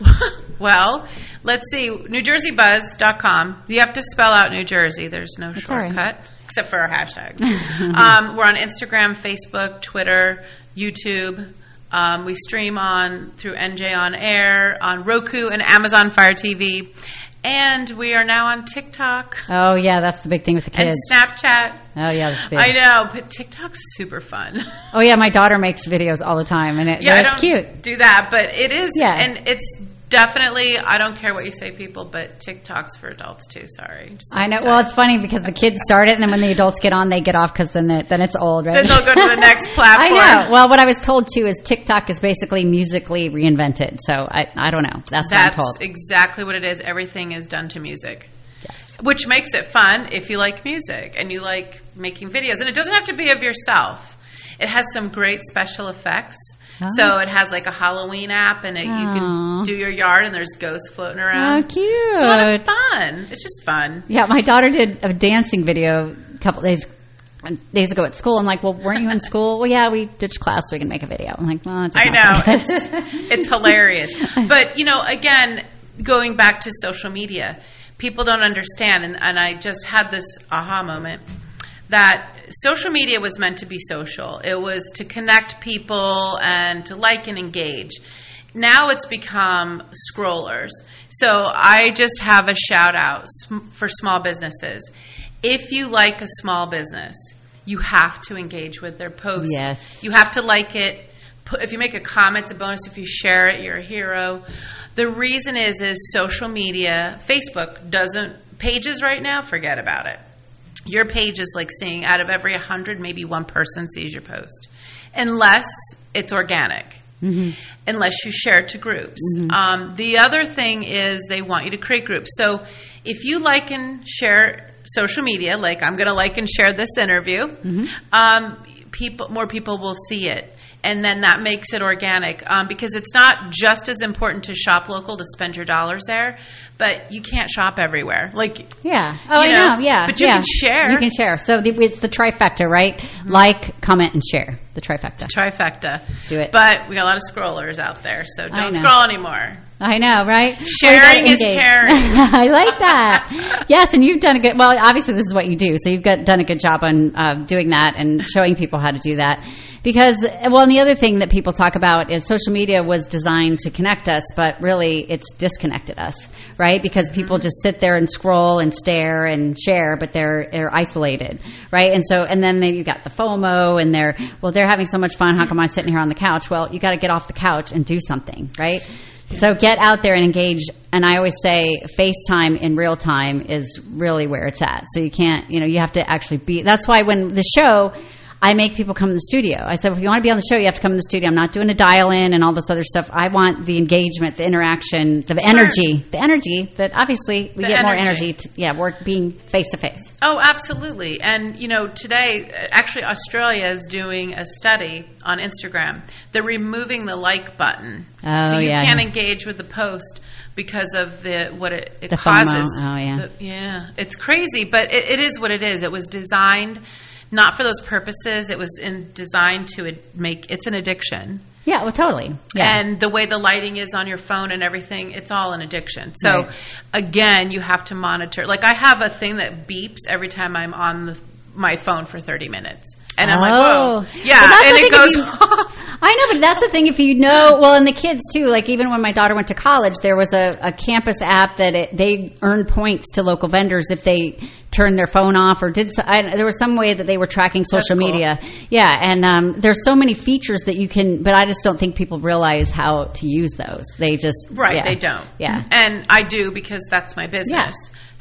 Speaker 1: Well, let's see, new jersey buzz dot com. You have to spell out New Jersey. There's no
Speaker 2: That's all right.
Speaker 1: shortcut, except for our hashtags. um, we're on Instagram, Facebook, Twitter, YouTube. Um, we stream on through N J On Air, on Roku and Amazon Fire T V. And we are now on TikTok.
Speaker 2: Oh, yeah, that's the big thing with the kids.
Speaker 1: And Snapchat.
Speaker 2: Oh, yeah, that's big.
Speaker 1: I know, but TikTok's super fun.
Speaker 2: Oh, yeah, my daughter makes videos all the time, and it,
Speaker 1: Yeah,
Speaker 2: it's
Speaker 1: I don't
Speaker 2: cute.
Speaker 1: do that, but it is,
Speaker 2: Yeah.
Speaker 1: and it's definitely, I don't care what you say, people, but TikTok's for adults too, sorry. Just
Speaker 2: I know.
Speaker 1: like
Speaker 2: Well,
Speaker 1: that.
Speaker 2: it's funny because the kids start it, and then when the adults get on, they get off because then, it- then it's old, right?
Speaker 1: Then they'll go to the next platform.
Speaker 2: I know. Well, what I was told, too, is TikTok is basically musically reinvented. So I, I don't know. That's,
Speaker 1: That's
Speaker 2: what I'm told.
Speaker 1: exactly what it is. Everything is done to music. Which makes it fun if you like music and you like making videos. And it doesn't have to be of yourself. It has some great special effects.
Speaker 2: Oh.
Speaker 1: So it has like a Halloween app, and it, you
Speaker 2: Aw.
Speaker 1: can do your yard, and there's ghosts floating around.
Speaker 2: Oh, cute.
Speaker 1: It's a lot of fun. It's just fun.
Speaker 2: Yeah, my daughter did a dancing video a couple days days ago at school. I'm like, well, weren't you in school? Well, yeah, we ditched class so we can make a video. I'm like, well, it's
Speaker 1: I know. It's, it's hilarious. But, you know, again, going back to social media, people don't understand, and, and I just had this aha moment, that social media was meant to be social. It was to connect people and to like and engage. Now it's become scrollers. So I just have a shout out for small businesses. If you like a small business, you have to engage with their posts.
Speaker 2: Yes.
Speaker 1: You have to like it. If you make a comment, it's a bonus. If you share it, you're a hero. The reason is, is social media, Facebook doesn't, pages right now, forget about it. Your page is like seeing out of every one hundred, maybe one person sees your post. Unless it's organic. Mm-hmm. Unless you share it to groups. Mm-hmm. Um, the other thing is they want you to create groups. So if you like and share social media, like I'm going to like and share this interview, mm-hmm. um, people, more people will see it. And then that makes it organic, um, because it's not just as important to shop local, to spend your dollars there, but you can't shop everywhere. Like,
Speaker 2: yeah, oh, I
Speaker 1: know,
Speaker 2: know, yeah,
Speaker 1: but you
Speaker 2: yeah.
Speaker 1: can share.
Speaker 2: You can share. So the, it's the trifecta, right? Mm-hmm. Like, comment, and share. The trifecta.
Speaker 1: Trifecta.
Speaker 2: Do it.
Speaker 1: But we got a lot of scrollers out there, so don't scroll anymore.
Speaker 2: I know, right?
Speaker 1: Sharing is caring.
Speaker 2: I like that. Yes, and you've done a good. Well, obviously, this is what you do, so you've got, done a good job on uh, doing that and showing people how to do that. Because, well, and the other thing that people talk about is social media was designed to connect us, but really, it's disconnected us, right? Because people just sit there and scroll and stare and share, but they're they're isolated, right? And so, and then you got the FOMO, and they're well, they're having so much fun. How come I'm sitting here on the couch? Well, you got to get off the couch and do something, right? So get out there and engage. And I always say FaceTime in real time is really where it's at. So you can't, you know, you have to actually be. That's why when the show, I make people come in the studio. I said, if you want to be on the show, you have to come in the studio. I'm not doing a dial-in and all this other stuff. I want the engagement, the interaction, the Smart. energy, the energy that obviously we
Speaker 1: the
Speaker 2: get
Speaker 1: energy.
Speaker 2: more energy. To, yeah, work being face-to-face.
Speaker 1: Oh, absolutely. And, you know, today, actually, Australia is doing a study on Instagram. They're removing the like button.
Speaker 2: Oh,
Speaker 1: so you
Speaker 2: yeah,
Speaker 1: can't
Speaker 2: yeah.
Speaker 1: engage with the post because of the what it, it
Speaker 2: the
Speaker 1: causes.
Speaker 2: FOMO. Oh, yeah.
Speaker 1: The, yeah. It's crazy, but it, it is what it is. It was designed not for those purposes. It was in, designed to ad- make, it's an addiction.
Speaker 2: Yeah, well, totally. Yeah.
Speaker 1: And the way the lighting is on your phone and everything, it's all an addiction. So,
Speaker 2: right.
Speaker 1: again, you have to monitor. Like, I have a thing that beeps every time I'm on the, my phone for thirty minutes. And I'm
Speaker 2: oh.
Speaker 1: like, whoa. Yeah,
Speaker 2: well,
Speaker 1: and it goes
Speaker 2: you,
Speaker 1: off.
Speaker 2: I know, but that's the thing. If you know, well, and the kids, too, like even when my daughter went to college, there was a, a campus app that it, they earned points to local vendors if they turned their phone off or did so, I, there was some way that they were tracking social
Speaker 1: cool.
Speaker 2: media. Yeah, and um, there's so many features that you can, but I just don't think people realize how to use those. They just
Speaker 1: Right,
Speaker 2: yeah.
Speaker 1: they don't.
Speaker 2: Yeah.
Speaker 1: And I do because that's my business.
Speaker 2: Yeah.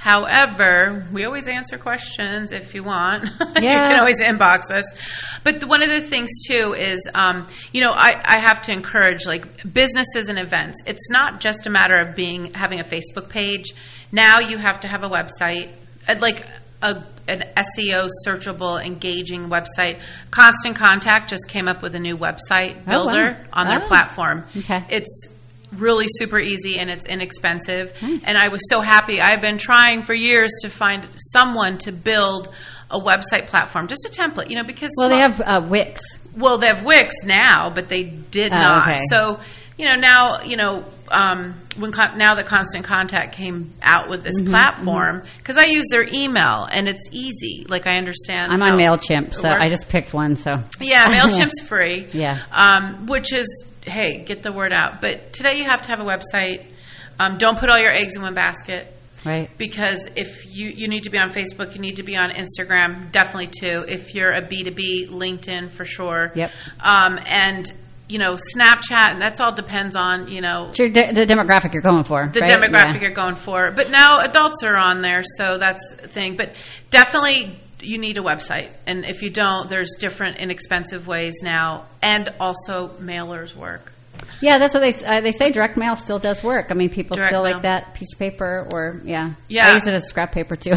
Speaker 1: However, we always answer questions if you want.
Speaker 2: Yeah.
Speaker 1: You can always inbox us. But the, one of the things, too, is, um, you know, I, I have to encourage, like, businesses and events. It's not just a matter of being having a Facebook page. Now you have to have a website, uh, like a, an S E O, searchable, engaging website. Constant Contact just came up with a new website builder
Speaker 2: wow.
Speaker 1: on their
Speaker 2: oh.
Speaker 1: platform.
Speaker 2: Okay.
Speaker 1: It's really super easy and it's inexpensive.
Speaker 2: Nice.
Speaker 1: And I was so happy. I've been trying for years to find someone to build a website platform, just a template, you know, because
Speaker 2: Well, they have uh, Wix.
Speaker 1: Well, they have Wix now, but they did
Speaker 2: Oh,
Speaker 1: not.
Speaker 2: okay.
Speaker 1: So, you know, now, you know, um, when con- now that Constant Contact came out with this
Speaker 2: Mm-hmm,
Speaker 1: platform, because I use their email and it's easy. Like I understand.
Speaker 2: I'm
Speaker 1: how
Speaker 2: on MailChimp,
Speaker 1: it
Speaker 2: so I
Speaker 1: works.
Speaker 2: just picked one. So
Speaker 1: Yeah, MailChimp's free.
Speaker 2: Yeah.
Speaker 1: Um, which is, hey, get the word out. But today you have to have a website. Um, don't put all your eggs in one basket.
Speaker 2: Right.
Speaker 1: Because if you, you need to be on Facebook, you need to be on Instagram, definitely too. If you're a B two B, LinkedIn for sure.
Speaker 2: Yep.
Speaker 1: Um, and, you know, Snapchat, and that's all depends on, you know,
Speaker 2: It's your de- the demographic you're going for.
Speaker 1: the
Speaker 2: right?
Speaker 1: demographic
Speaker 2: Yeah.
Speaker 1: you're going for. But now adults are on there, so that's the thing. But definitely you need a website. And if you don't, there's different inexpensive ways now. And also mailers work.
Speaker 2: Yeah, that's what they uh, they say. Direct mail still does work. I mean, people
Speaker 1: Direct
Speaker 2: still
Speaker 1: mail.
Speaker 2: like that piece of paper, or yeah,
Speaker 1: Yeah.
Speaker 2: I use it as scrap paper too.
Speaker 1: I'm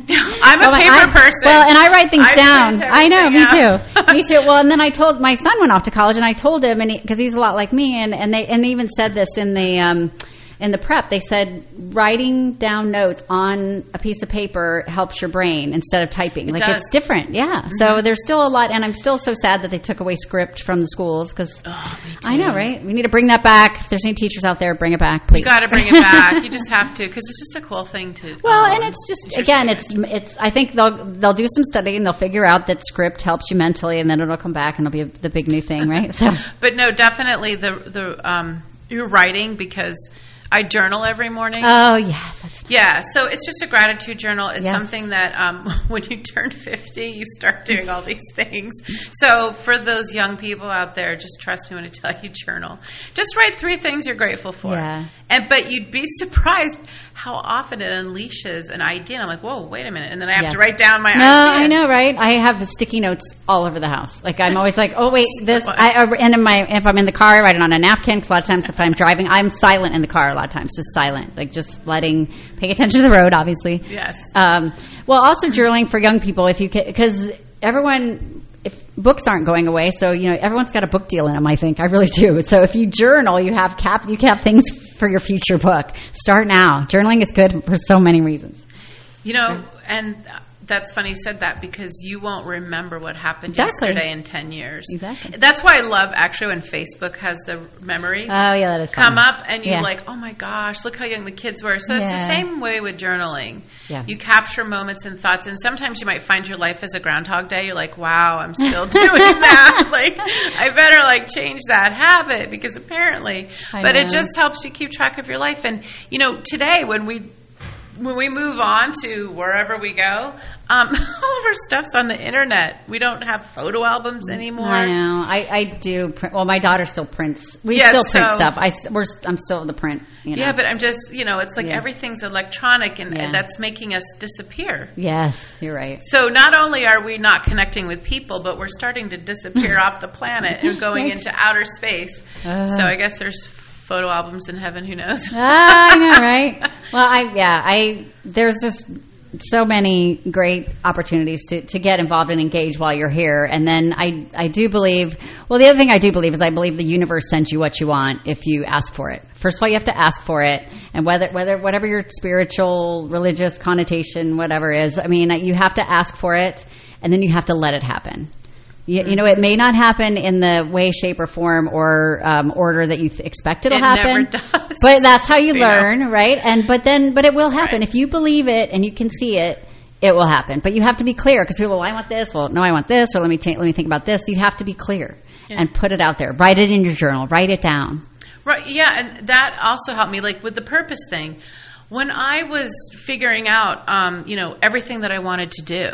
Speaker 1: a
Speaker 2: Well,
Speaker 1: paper
Speaker 2: I-
Speaker 1: person.
Speaker 2: Well, and I write things
Speaker 1: I
Speaker 2: down.
Speaker 1: print
Speaker 2: I know, me
Speaker 1: everything
Speaker 2: too,
Speaker 1: out.
Speaker 2: me too. Well, and then I told my son went off to college, and I told him, and because he, he's a lot like me, and and they and they even said this in the. Um, in the prep, they said writing down notes on a piece of paper helps your brain instead of typing.
Speaker 1: It
Speaker 2: like
Speaker 1: does.
Speaker 2: it's different, yeah. Mm-hmm. So there's still a lot, and I'm still so sad that they took away script from the schools because
Speaker 1: Oh, me too.
Speaker 2: I know, right? We need to bring that back. If there's any teachers out there, bring it back, please.
Speaker 1: You got to bring it back. You just have to because it's just a cool thing to.
Speaker 2: Well,
Speaker 1: um,
Speaker 2: and it's just
Speaker 1: teach your
Speaker 2: again, it's
Speaker 1: students.
Speaker 2: it's. I think they'll they'll do some study and they'll figure out that script helps you mentally, and then it'll come back and it'll be a, the big new thing, right? So,
Speaker 1: But no, definitely the the um, you're writing because I journal every morning.
Speaker 2: oh yes, that's
Speaker 1: Yeah, so it's just a gratitude journal. It's
Speaker 2: Yes.
Speaker 1: something that um, when you turn fifty, you start doing all these things. So for those young people out there, just trust me when I tell you journal. Just write three things you're grateful for.
Speaker 2: Yeah.
Speaker 1: And but you'd be surprised how often it unleashes an idea. And I'm like, whoa, wait a minute. And then I have
Speaker 2: Yes.
Speaker 1: to write down my
Speaker 2: No,
Speaker 1: idea.
Speaker 2: I know, right? I have sticky notes all over the house. Like I'm always like, oh wait, this. I, I and in my if I'm in the car, I write it on a napkin. Because a lot of times, if I'm driving, I'm silent in the car. A lot of times, just silent, like just letting, paying attention to the road, obviously.
Speaker 1: Yes.
Speaker 2: Um, well, also journaling for young people, if you can, because everyone. If books aren't going away, so you know everyone's got a book deal in them. I think I really do. So if you journal, you have cap, you can have things for your future book. Start now. Journaling is good for so many reasons.
Speaker 1: You know, and that's funny you said that because you won't remember what happened
Speaker 2: Exactly.
Speaker 1: yesterday in ten years.
Speaker 2: Exactly.
Speaker 1: That's why I love actually when Facebook has the memories.
Speaker 2: Oh yeah, that is
Speaker 1: come
Speaker 2: fun.
Speaker 1: up and you're
Speaker 2: Yeah.
Speaker 1: like, oh my gosh, look how young the kids were. So it's the
Speaker 2: Yeah.
Speaker 1: same way with journaling.
Speaker 2: Yeah.
Speaker 1: You capture moments and thoughts, and sometimes you might find your life as a Groundhog Day. You're like, wow, I'm still doing that. Like, I better like change that habit because apparently,
Speaker 2: I
Speaker 1: but it
Speaker 2: know.
Speaker 1: just helps you keep track of your life. And you know, today when we when we move on to wherever we go, um, all of our stuff's on the internet. We don't have photo albums anymore.
Speaker 2: I know. I, I do print. Well, my daughter still prints. We
Speaker 1: Yeah,
Speaker 2: still print
Speaker 1: so-
Speaker 2: stuff. I s- we're I'm still the print. You know.
Speaker 1: Yeah, but I'm just, you know, it's like
Speaker 2: Yeah.
Speaker 1: everything's electronic and,
Speaker 2: Yeah.
Speaker 1: and that's making us disappear.
Speaker 2: Yes, you're right.
Speaker 1: So not only are we not connecting with people, but we're starting to disappear off the planet and going
Speaker 2: Right.
Speaker 1: into outer space.
Speaker 2: Uh.
Speaker 1: So I guess there's photo albums in heaven, who knows?
Speaker 2: Ah, I know, right? Well, I yeah, I there's just so many great opportunities to, to get involved and engage while you're here. And then I I do believe, well, the other thing I do believe is I believe the universe sends you what you want if you ask for it. First of all, you have to ask for it, and whether whether whatever your spiritual, religious connotation, whatever is, I mean, you have to ask for it, and then you have to let it happen. You, you know, it may not happen in the way, shape, or form or um, order that you th- expect it'll
Speaker 1: It
Speaker 2: happen.
Speaker 1: never does.
Speaker 2: But that's how you
Speaker 1: So you know.
Speaker 2: learn, right? And but then, but it will happen
Speaker 1: Right.
Speaker 2: if you believe it and you can see it. It will happen, but you have to be clear because people, well, I want this. Well, no, I want this, or let me ta- let me think about this. You have to be clear
Speaker 1: Yeah.
Speaker 2: and put it out there. Write it in your journal. Write it down.
Speaker 1: Right, yeah, and that also helped me, like with the purpose thing. When I was figuring out, um, you know, everything that I wanted to do,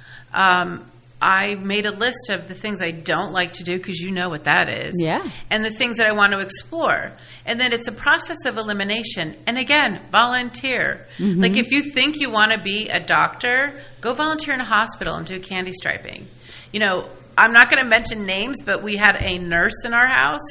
Speaker 1: um, I made a list of the things I don't like to do because you know what that is.
Speaker 2: Yeah.
Speaker 1: And the things that I want to explore. And then it's a process of elimination. And again, volunteer.
Speaker 2: Mm-hmm.
Speaker 1: Like if you think you want to be a doctor, go volunteer in a hospital and do candy striping. You know, I'm not going to mention names, but we had a nurse in our house.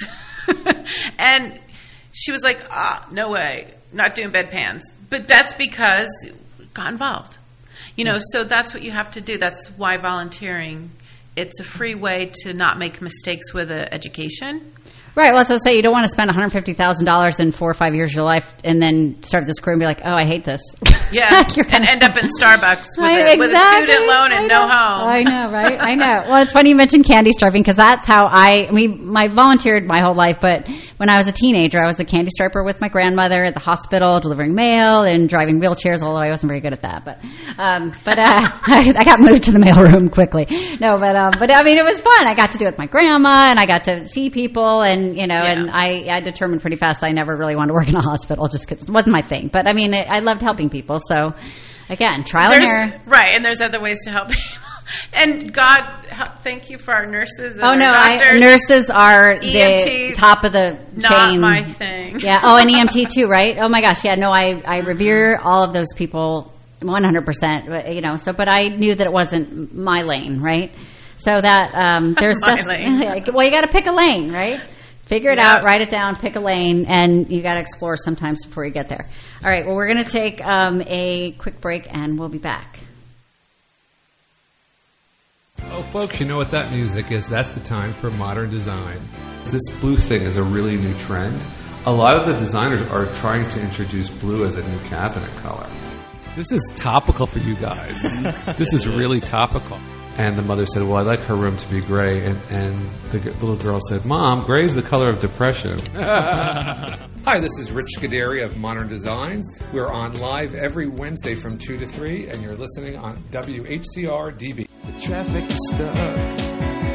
Speaker 1: And she was like, ah, no way, not doing bedpans. But that's because got involved. You know, so that's what you have to do. That's why volunteering, it's a free way to not make mistakes with uh, education.
Speaker 2: Right. Well, so say you don't want to spend one hundred fifty thousand dollars in four or five years of your life and then start this career and be like, oh, I hate this.
Speaker 1: Yeah. And end up in Starbucks with,
Speaker 2: I,
Speaker 1: a,
Speaker 2: exactly.
Speaker 1: with a student loan and no home.
Speaker 2: I know, right? I know. Well, it's funny you mentioned candy striping because that's how I, I mean, I volunteered my whole life, but when I was a teenager, I was a candy striper with my grandmother at the hospital, delivering mail and driving wheelchairs, although I wasn't very good at that. But, um, but, uh, I, I got moved to the mailroom quickly. No, but, um, but I mean, it was fun. I got to do it with my grandma and I got to see people and, you know,
Speaker 1: Yeah.
Speaker 2: and I, I determined pretty fast I never really wanted to work in a hospital just because it wasn't my thing. But I mean, it, I loved helping people. So again, trial
Speaker 1: There's,
Speaker 2: and error.
Speaker 1: Right. And there's other ways to help people. And God, help, thank you for our nurses. And
Speaker 2: Oh
Speaker 1: our
Speaker 2: no, I,
Speaker 1: doctors.
Speaker 2: nurses are
Speaker 1: E M T,
Speaker 2: the top of the
Speaker 1: Not
Speaker 2: chain.
Speaker 1: my thing.
Speaker 2: Yeah. Oh, and E M T too, right? Oh my gosh. Yeah. No, I, I revere all of those people one hundred percent, you know, so, but I knew that it wasn't my lane, right? So that, um, there's
Speaker 1: My
Speaker 2: just,
Speaker 1: lane.
Speaker 2: well, you got to pick a lane, right? Figure it
Speaker 1: Yep.
Speaker 2: out, write it down, pick a lane, and you got to explore sometimes before you get there. All right. Well, we're going to take, um, a quick break and we'll be back.
Speaker 9: Oh, folks, you know what that music is. That's the time for modern design. This blue thing is a really new trend. A lot of the designers are trying to introduce blue as a new cabinet color. This is topical for you guys. This is really topical. And the mother said, well, I'd like her room to be gray. And, and the g- little girl said, Mom, gray is the color of depression. Hi, this is Rich Scuderi of Modern Design. We're on live every Wednesday from two to three, and you're listening on W H C R D B.
Speaker 10: The traffic is stuck.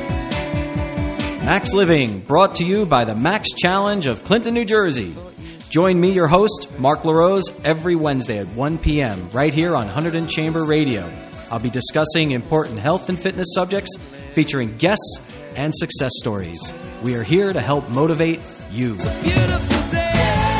Speaker 10: Max Living, brought to you by the Max Challenge of Clinton, New Jersey. Join me, your host, Mark LaRose, every Wednesday at one p.m. right here on Hunterdon Chamber Radio. I'll be discussing important health and fitness subjects, featuring guests and success stories. We are here to help motivate you. It's a beautiful day.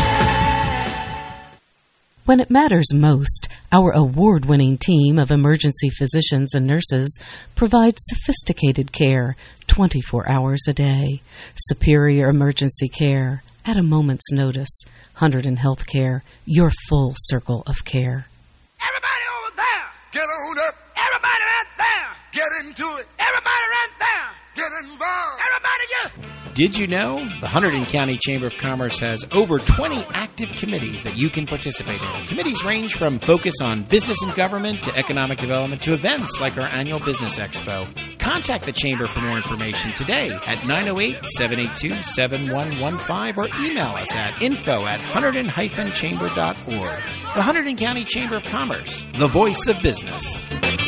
Speaker 4: When it matters most, our award-winning team of emergency physicians and nurses provides sophisticated care twenty-four hours a day. Superior emergency care at a moment's notice. Hunterdon Healthcare, your full circle of care.
Speaker 11: Everybody over there, get on up. Everybody right there, get into it. Everybody right there, get involved. Everybody, yeah.
Speaker 5: Did you know the Hunterdon County Chamber of Commerce has over twenty active committees that you can participate in? Committees range from focus on business and government to economic development to events like our annual Business Expo. Contact the Chamber for more information today at nine oh eight, seven eight two, seven one one five or email us at info at hunterdon dash chamber dot org. The Hunterdon County Chamber of Commerce, the voice of business.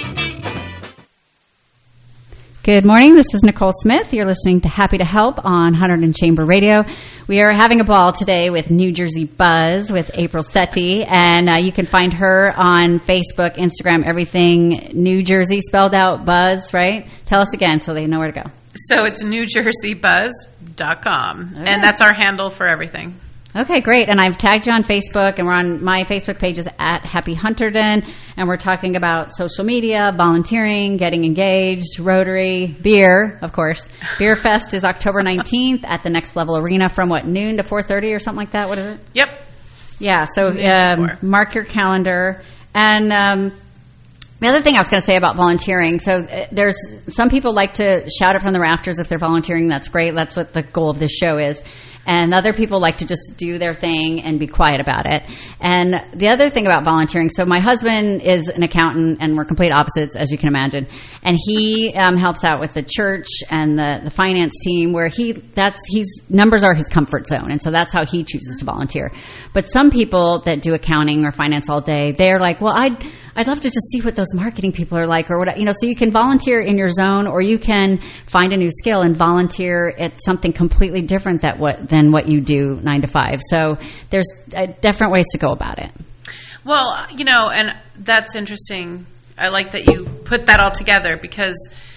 Speaker 2: Good morning. This is Nicole Smith. You're listening to Happy to Help on Hunterdon Chamber Radio. We are having a ball today with New Jersey Buzz with April Setti, and uh, you can find her on Facebook, Instagram, everything New Jersey spelled out Buzz, right? Tell us again so they know where to go.
Speaker 1: So it's new jersey buzz dot com,
Speaker 2: Okay.
Speaker 1: and that's our handle for everything.
Speaker 2: Okay, great. And I've tagged you on Facebook, and we're on my Facebook page is at Happy Hunterdon, and we're talking about social media, volunteering, getting engaged, Rotary, beer, of course. Beer Fest is October nineteenth at the Next Level Arena from, what, noon to four thirty or something like that? What is it?
Speaker 1: Yep.
Speaker 2: Yeah, so
Speaker 1: Noon to
Speaker 2: um,
Speaker 1: four.
Speaker 2: mark your calendar. And um, the other thing I was going to say about volunteering, so uh, there's some people like to shout it from the rafters if they're volunteering. That's great. That's what the goal of this show is. And other people like to just do their thing and be quiet about it. And the other thing about volunteering, so my husband is an accountant, and we're complete opposites, as you can imagine. And he um, helps out with the church and the, the finance team, where he that's he's numbers are his comfort zone, and so that's how he chooses to volunteer. But some people that do accounting or finance all day, they're like, well, I'd I'd love to just see what those marketing people are like, or what, you know, so you can volunteer in your zone, or you can find a new skill and volunteer at something completely different that what, than what you do nine to five. So there's uh, different ways to go about it.
Speaker 1: Well, you know, and that's interesting. I like that you put that all together, because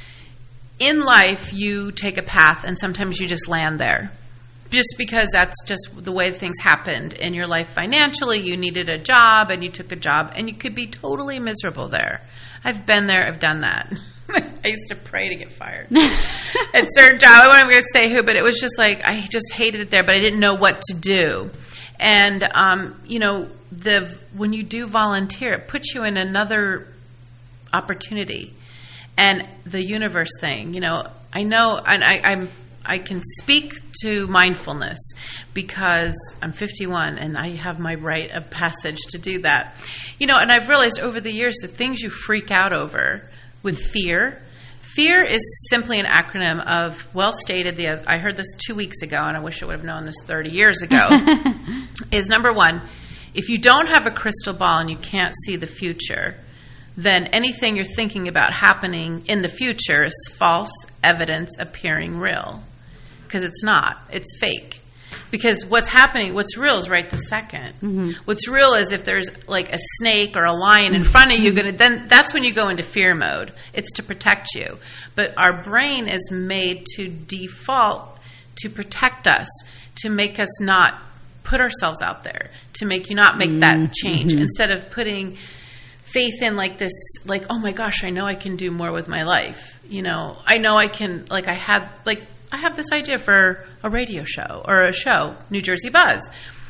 Speaker 1: in life you take a path and sometimes you just land there. Just because that's just the way things happened in your life financially. You needed a job and you took a job, and you could be totally miserable there. I've been there. I've done that. I used to pray to get fired at certain job. I wasn't going to say who, but it was just like I just hated it there, but I didn't know what to do. And um, you know, the when you do volunteer, it puts you in another opportunity. And the universe thing, you know, I know, and I, I'm I can speak to mindfulness because I'm fifty-one and I have my rite of passage to do that. You know, and I've realized over the years the things you freak out over with fear. Fear is simply an acronym of, well stated, the, I heard this two weeks ago, and I wish I would have known this thirty years ago, is number one, if you don't have a crystal ball and you can't see the future, then anything you're thinking about happening in the future is false evidence appearing real. Because it's not. It's fake. Because what's happening, what's real is right this second. Mm-hmm. What's real is if there's like a snake or a lion in front of you, gonna, then that's when you go into fear mode. It's to protect you. But our brain is made to default to protect us, to make us not put ourselves out there, to make you not make mm-hmm. that change. Mm-hmm. Instead of putting faith in like this, like, oh my gosh, I know I can do more with my life. You know, I know I can, like I had, like, I have this idea for a radio show or a show, New Jersey Buzz.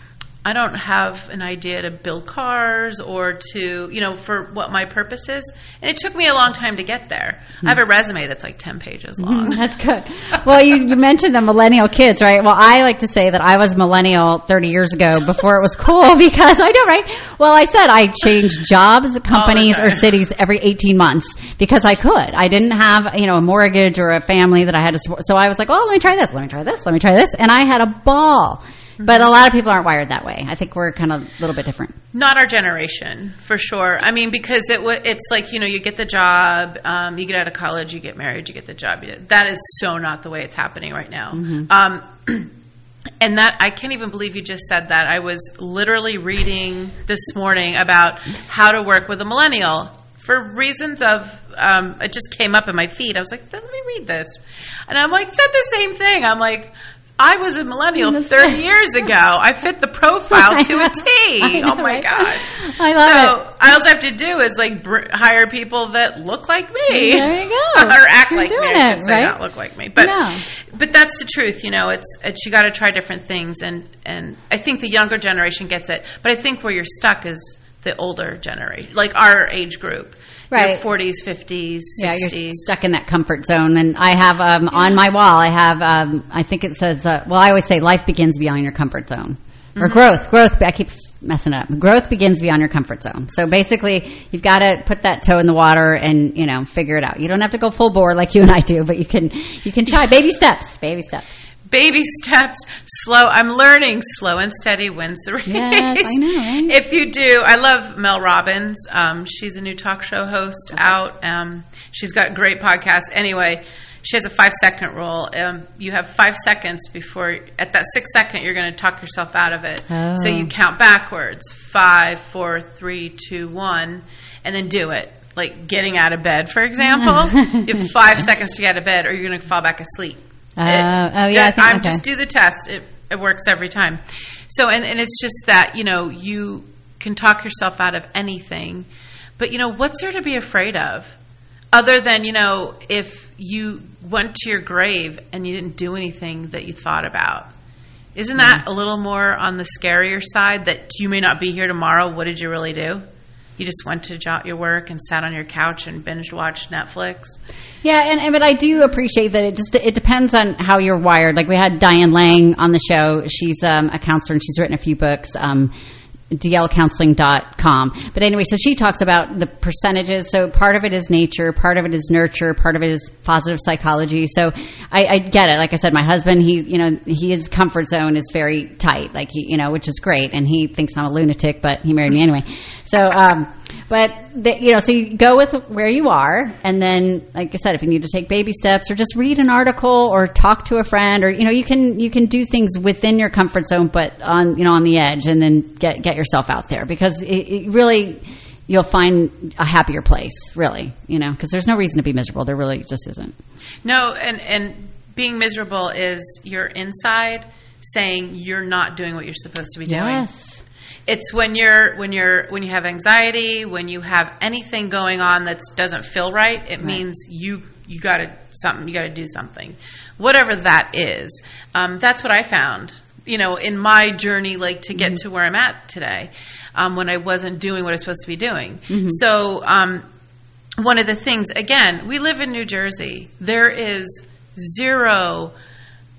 Speaker 1: I don't have an idea to build cars or to, you know, for what my purpose is. And it took me a long time to get there. Mm-hmm. I have a resume that's like ten pages long.
Speaker 2: Mm-hmm. That's good. Well, you, you mentioned the millennial kids, right? Well, I like to say that I was millennial thirty years ago before it was cool because I know, right? Well, I said I changed jobs, companies, or cities every eighteen months because I could. I didn't have, you know, a mortgage or a family that I had to support. So I was like, oh, let me try this, let me try this, let me try this. And I had a ball. But a lot of people aren't wired that way. I think we're kind of a little bit different.
Speaker 1: Not our generation, for sure. I mean, because it w- it's like, you know, you get the job, um, you get out of college, you get married, you get the job. You that is so not the way it's happening right now. Mm-hmm. Um, and that, I can't even believe you just said that. I was literally reading this morning about how to work with a millennial for reasons of, um, it just came up in my feed. I was like, let me read this. And I'm like, said the same thing. I'm like, I was a millennial thirty years ago. I fit the profile to a T. Know, oh my right? gosh!
Speaker 2: I love
Speaker 1: so
Speaker 2: it.
Speaker 1: all I have to do is like br- hire people that look like me.
Speaker 2: There you go.
Speaker 1: Or act
Speaker 2: You're
Speaker 1: like me.
Speaker 2: It,
Speaker 1: I should say,
Speaker 2: right?
Speaker 1: not look like me. But
Speaker 2: no.
Speaker 1: but that's the truth. You know, it's it's you got to try different things, and and I think the younger generation gets it. But I think where you're stuck is the older generation, like our age group.
Speaker 2: Right.
Speaker 1: forties, fifties,
Speaker 2: yeah,
Speaker 1: sixties.
Speaker 2: You're stuck in that comfort zone. And I have um, yeah. on my wall, I have, um, I think it says, uh, well, I always say life begins beyond your comfort zone. Or mm-hmm. growth. Growth, I keep messing it up. Growth begins beyond your comfort zone. So basically, you've got to put that toe in the water and, you know, figure it out. You don't have to go full bore like you and I do, but you can, you can try. Baby steps. Baby steps.
Speaker 1: Baby steps, slow. I'm learning slow and steady wins the race.
Speaker 2: Yes, I know, right?
Speaker 1: If you do, I love Mel Robbins. Um, she's a new talk show host okay. out. Um, she's got great podcasts. Anyway, she has a five-second rule. Um, you have five seconds before, at that sixth second, you're going to talk yourself out of it.
Speaker 2: Oh.
Speaker 1: So you count backwards, five, four, three, two, one, and then do it. Like getting out of bed, for example. You have five seconds to get out of bed, or you're going to fall back asleep.
Speaker 2: Uh, it, oh yeah, I think,
Speaker 1: I'm
Speaker 2: okay.
Speaker 1: just do the test. It it works every time. So and, and it's just that, you know, you can talk yourself out of anything, but you know, what's there to be afraid of, other than, you know, if you went to your grave and you didn't do anything that you thought about? Isn't that a little more on the scarier side, that you may not be here tomorrow? What did you really do? You just went to your work and sat on your couch and binge watched Netflix.
Speaker 2: Yeah, and, and but I do appreciate that it just it depends on how you're wired. Like we had Diane Lang on the show. She's um, a counselor and she's written a few books. Um, D L counseling dot com. But anyway, so she talks about the percentages. So part of it is nature, part of it is nurture, part of it is positive psychology. So I, I get it. Like I said, my husband, he, you know, his comfort zone is very tight, like he, you know, which is great. And he thinks I'm a lunatic, but he married me anyway. So, um, but the, you know, so you go with where you are, and then, like I said, if you need to take baby steps, or just read an article, or talk to a friend, or you know, you can you can do things within your comfort zone, but on you know on the edge, and then get get yourself out there, because it, it really you'll find a happier place, really, you know, because there's no reason to be miserable. There really just isn't.
Speaker 1: No, and and being miserable is your inside saying you're not doing what you're supposed to be doing.
Speaker 2: Yes.
Speaker 1: It's when you're when you're when you have anxiety, when you have anything going on that doesn't feel right. It right. means you you got to something. You got to do something, whatever that is. Um, that's what I found. You know, in my journey, like to get mm-hmm. to where I'm at today, um, when I wasn't doing what I was supposed to be doing. Mm-hmm. So, um, one of the things, again, we live in New Jersey. There is zero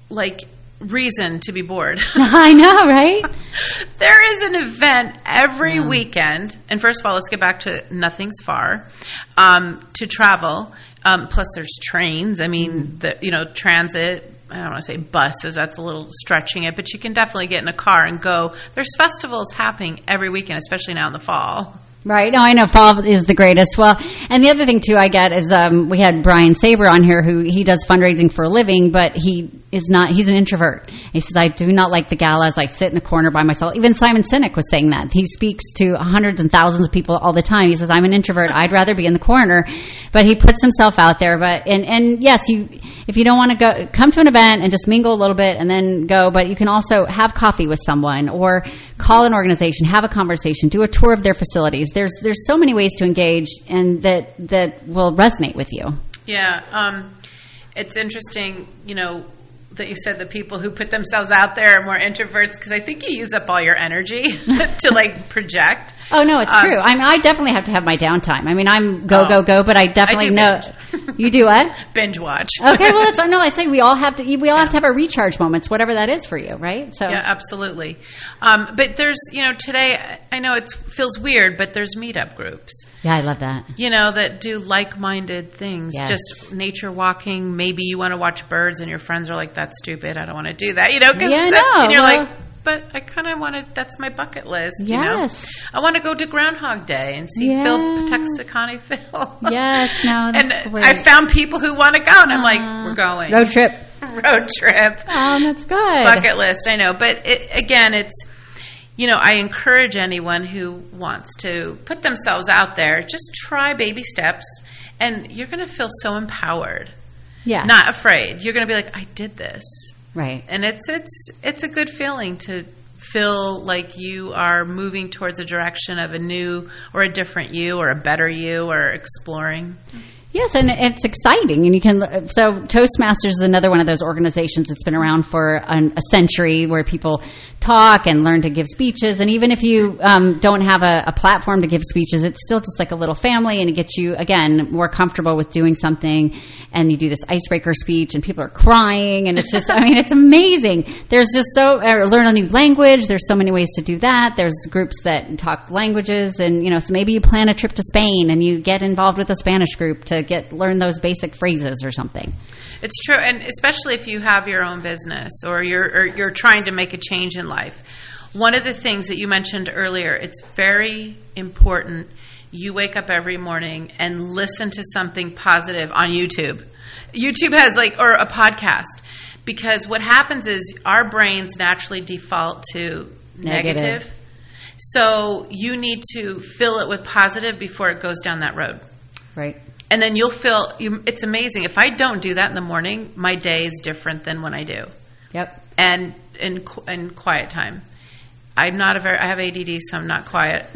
Speaker 1: like reason to be bored.
Speaker 2: I know, right?
Speaker 1: There is an event every
Speaker 2: Yeah.
Speaker 1: weekend. And first of all, let's get back to nothing's far um, to travel. Um, plus, there's trains. I mean,
Speaker 2: Mm-hmm.
Speaker 1: the you know, transit. I don't want to say buses. That's a little stretching it. But you can definitely get in a car and go. There's festivals happening every weekend, especially now in the fall.
Speaker 2: Right. No, I know fall is the greatest. Well, and the other thing too I get is um, we had Brian Saber on here who he does fundraising for a living, but he is not, he's an introvert. He says, I do not like the galas. I sit in a corner by myself. Even Simon Sinek was saying that. He speaks to hundreds and thousands of people all the time. He says, I'm an introvert. I'd rather be in the corner. But he puts himself out there. But, and, and yes, you, if you don't want to go, come to an event and just mingle a little bit and then go, but you can also have coffee with someone or call an organization, have a conversation, do a tour of their facilities. There's there's so many ways to engage and that that will resonate with you.
Speaker 1: Yeah, um, it's interesting, you know, that you said the people who put themselves out there are more introverts because I think you use up all your energy to like project.
Speaker 2: Oh no, it's
Speaker 1: Um,
Speaker 2: true. I mean, I definitely have to have my downtime. I mean, I'm go
Speaker 1: Oh.
Speaker 2: go go, but I definitely
Speaker 1: I do
Speaker 2: know.
Speaker 1: binge.
Speaker 2: You do what?
Speaker 1: Binge watch.
Speaker 2: Okay, well, that's no. I say we all have to. We all have to have our recharge moments, whatever that is for you, right? So
Speaker 1: Yeah, absolutely. Um, but there's, you know, today, I know it feels weird, but there's meetup groups,
Speaker 2: yeah, I love that.
Speaker 1: you know, that do like-minded things.
Speaker 2: Yes.
Speaker 1: Just nature walking. Maybe you want to watch birds and your friends are like, that's stupid. I don't want to do that. You know, 'cause
Speaker 2: Yeah, I
Speaker 1: that-
Speaker 2: know.
Speaker 1: and you're
Speaker 2: Well-
Speaker 1: like, but I kind of want to, that's my bucket list. You know?
Speaker 2: Yes.
Speaker 1: I want to go to Groundhog Day and see
Speaker 2: Yeah.
Speaker 1: Phil Texicani Phil.
Speaker 2: Yes, no, that's
Speaker 1: And
Speaker 2: great.
Speaker 1: I found people who want to go, and I'm like,
Speaker 2: Uh,
Speaker 1: we're going.
Speaker 2: road trip.
Speaker 1: Road trip.
Speaker 2: Oh, that's good.
Speaker 1: Bucket list, I know. But it, again, it's, you know, I encourage anyone who wants to put themselves out there, just try baby steps, and you're going to feel so empowered,
Speaker 2: Yeah,
Speaker 1: not afraid. You're going to be like, I did this.
Speaker 2: right.
Speaker 1: And it's it's it's a good feeling to feel like you are moving towards a direction of a new or a different you or a better you or exploring.
Speaker 2: Yes, and it's exciting, and you can. So Toastmasters is another one of those organizations that's been around for an, a century, where people talk and learn to give speeches. And even if you um, don't have a, a platform to give speeches, it's still just like a little family, and it gets you again more comfortable with doing something. And you do this icebreaker speech, and people are crying, and it's just, I mean, it's amazing. There's just so, or learn a new language. There's so many ways to do that. There's groups that talk languages, and, you know, so maybe you plan a trip to Spain, and you get involved with a Spanish group to get, learn those basic phrases or something.
Speaker 1: It's true, and especially if you have your own business or you're or you're trying to make a change in life. One of the things that you mentioned earlier, it's very important you wake up every morning and listen to something positive on YouTube. YouTube has like, or a podcast, because what happens is our brains naturally default to negative.
Speaker 2: Negative.
Speaker 1: So you need to fill it with positive before it goes down that road.
Speaker 2: Right.
Speaker 1: And then you'll feel, you, it's amazing. If I don't do that in the morning, my day is different than when I do.
Speaker 2: Yep.
Speaker 1: And in, in quiet time. I'm not a very, I have A D D, so I'm not quiet.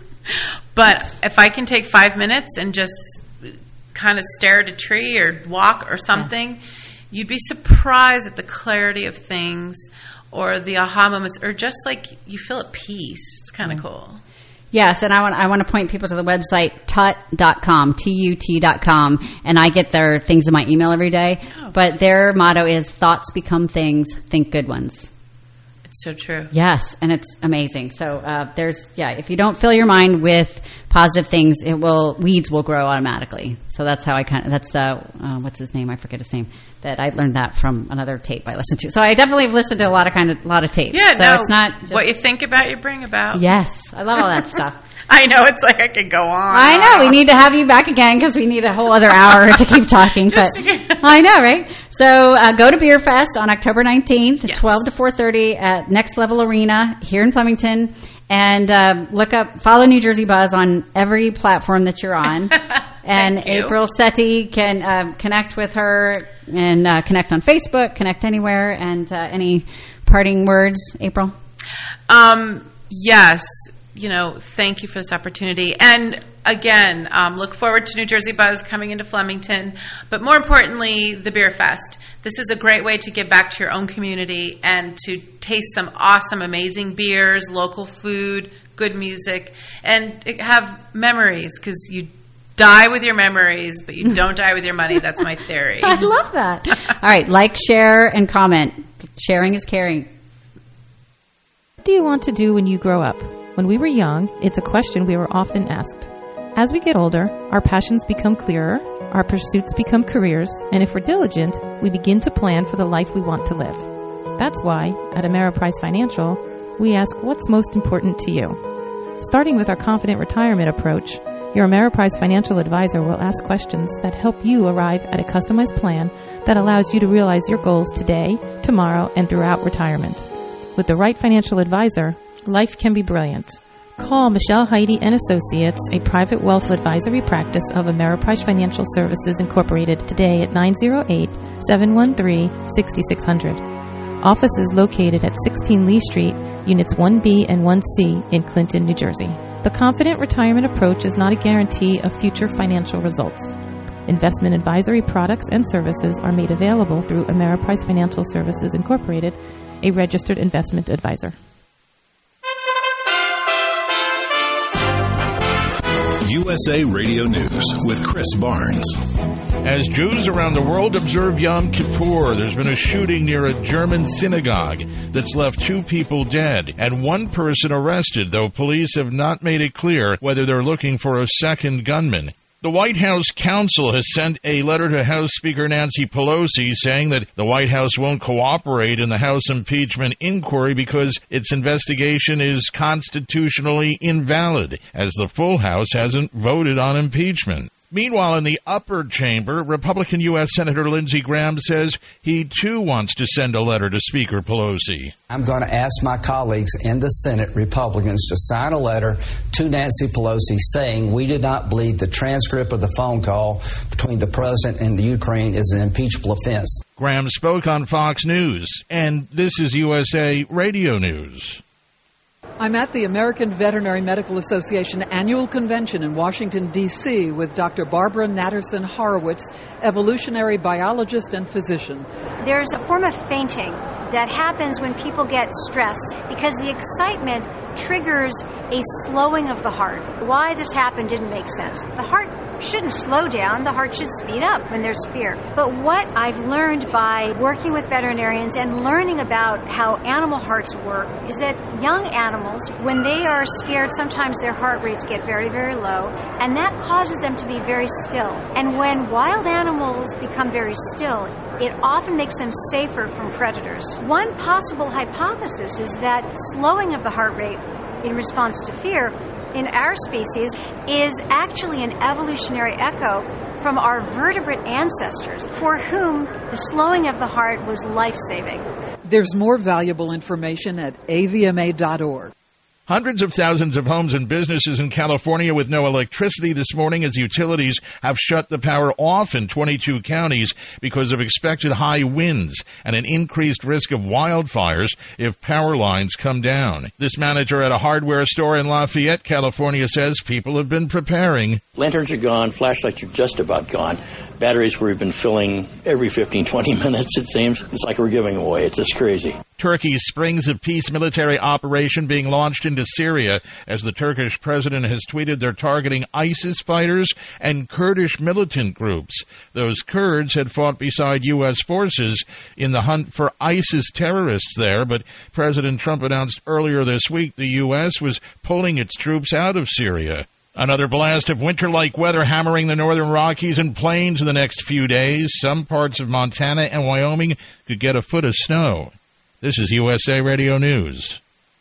Speaker 1: But if I can take five minutes and just kind of stare at a tree or walk or something, you'd be surprised at the clarity of things or the aha moments, or just like you feel at peace. It's kind of cool.
Speaker 2: Yes, and I want I want to point people to the website tut dot com, T U T dot com, and I get their things in my email every day.
Speaker 1: Oh.
Speaker 2: But their motto is thoughts become things, think good ones.
Speaker 1: It's so true.
Speaker 2: Yes, and it's amazing. So uh, there's, yeah, if you don't fill your mind with positive things, it will, weeds will grow automatically. So that's how I kind of, that's, uh, uh, what's his name? I forget his name. That I learned that from another tape I listened to. So I definitely have listened to a lot of kind of, lot of tapes.
Speaker 1: Yeah,
Speaker 2: so
Speaker 1: no,
Speaker 2: it's not just,
Speaker 1: what you think about, you bring about.
Speaker 2: Yes, I love all that stuff.
Speaker 1: I know, it's like I could go on.
Speaker 2: I know, we need to have you back again because we need a whole other hour to keep talking. But I know, right? So uh, go to Beer Fest on October nineteenth,
Speaker 1: Yes.
Speaker 2: twelve to four thirty at Next Level Arena here in Flemington. And uh, look up, follow New Jersey Buzz on every platform that you're on. And
Speaker 1: you.
Speaker 2: April Setti can uh, connect with her and uh, connect on Facebook, connect anywhere. And uh, any parting words, April?
Speaker 1: Um, yes. You know, thank you for this opportunity. And again, um, look forward to New Jersey Buzz coming into Flemington. But more importantly, the Beer Fest. This is a great way to give back to your own community and to taste some awesome, amazing beers, local food, good music, and have memories, because you die with your memories, but you don't die with your money. That's my theory.
Speaker 2: I love that. All right, like, share, and comment. Sharing is caring.
Speaker 12: What do you want to do when you grow up? When we were young, it's a question we were often asked. As we get older, our passions become clearer, our pursuits become careers, and if we're diligent, we begin to plan for the life we want to live. That's why, at Ameriprise Financial, we ask what's most important to you. Starting with our Confident Retirement approach, your Ameriprise Financial Advisor will ask questions that help you arrive at a customized plan that allows you to realize your goals today, tomorrow, and throughout retirement. With the right financial advisor, life can be brilliant. Call Michelle Heidi and Associates, a private wealth advisory practice of Ameriprise Financial Services Incorporated, today at nine oh eight, seven one three, six six zero zero. Offices located at sixteen Lee Street, Units one B and one C in Clinton, New Jersey. The Confident Retirement approach is not a guarantee of future financial results. Investment advisory products and services are made available through Ameriprise Financial Services Incorporated, a registered investment advisor.
Speaker 13: U S A Radio News with Chris Barnes.
Speaker 14: As Jews around the world observe Yom Kippur, there's been a shooting near a German synagogue that's left two people dead and one person arrested, though police have not made it clear whether they're looking for a second gunman. The White House counsel has sent a letter to House Speaker Nancy Pelosi saying that the White House won't cooperate in the House impeachment inquiry because its investigation is constitutionally invalid, as the full House hasn't voted on impeachment. Meanwhile, in the upper chamber, Republican U S Senator Lindsey Graham says he, too, wants to send a letter to Speaker Pelosi.
Speaker 15: I'm going to ask my colleagues in the Senate, Republicans, to sign a letter to Nancy Pelosi saying we do not believe the transcript of the phone call between the President and the Ukraine is an impeachable offense.
Speaker 14: Graham spoke on Fox News, and this is U S A Radio News.
Speaker 16: I'm at the American Veterinary Medical Association annual convention in Washington, D C with Doctor Barbara Natterson Horowitz, evolutionary biologist and physician.
Speaker 17: There's a form of fainting that happens when people get stressed because the excitement triggers a slowing of the heart. Why this happened didn't make sense. The heart shouldn't slow down. The heart should speed up when there's fear. But what I've learned by working with veterinarians and learning about how animal hearts work is that young animals, when they are scared, sometimes their heart rates get very, very low, and that causes them to be very still. And when wild animals become very still, it often makes them safer from predators. One possible hypothesis is that slowing of the heart rate in response to fear in our species is actually an evolutionary echo from our vertebrate ancestors for whom the slowing of the heart was life-saving.
Speaker 16: There's more valuable information at A V M A dot org.
Speaker 14: Hundreds of thousands of homes and businesses in California with no electricity this morning as utilities have shut the power off in twenty-two counties because of expected high winds and an increased risk of wildfires if power lines come down. This manager at a hardware store in Lafayette, California, says people have been preparing.
Speaker 18: Lanterns are gone. Flashlights are just about gone. Batteries we've been filling every fifteen, twenty minutes, it seems. It's like we're giving away. It's just crazy.
Speaker 14: Turkey's Springs of Peace military operation being launched into Syria as the Turkish president has tweeted they're targeting ISIS fighters and Kurdish militant groups. Those Kurds had fought beside U S forces in the hunt for ISIS terrorists there, but President Trump announced earlier this week the U S was pulling its troops out of Syria. Another blast of winter-like weather hammering the northern Rockies and plains in the next few days. Some parts of Montana and Wyoming could get a foot of snow. This is U S A Radio News.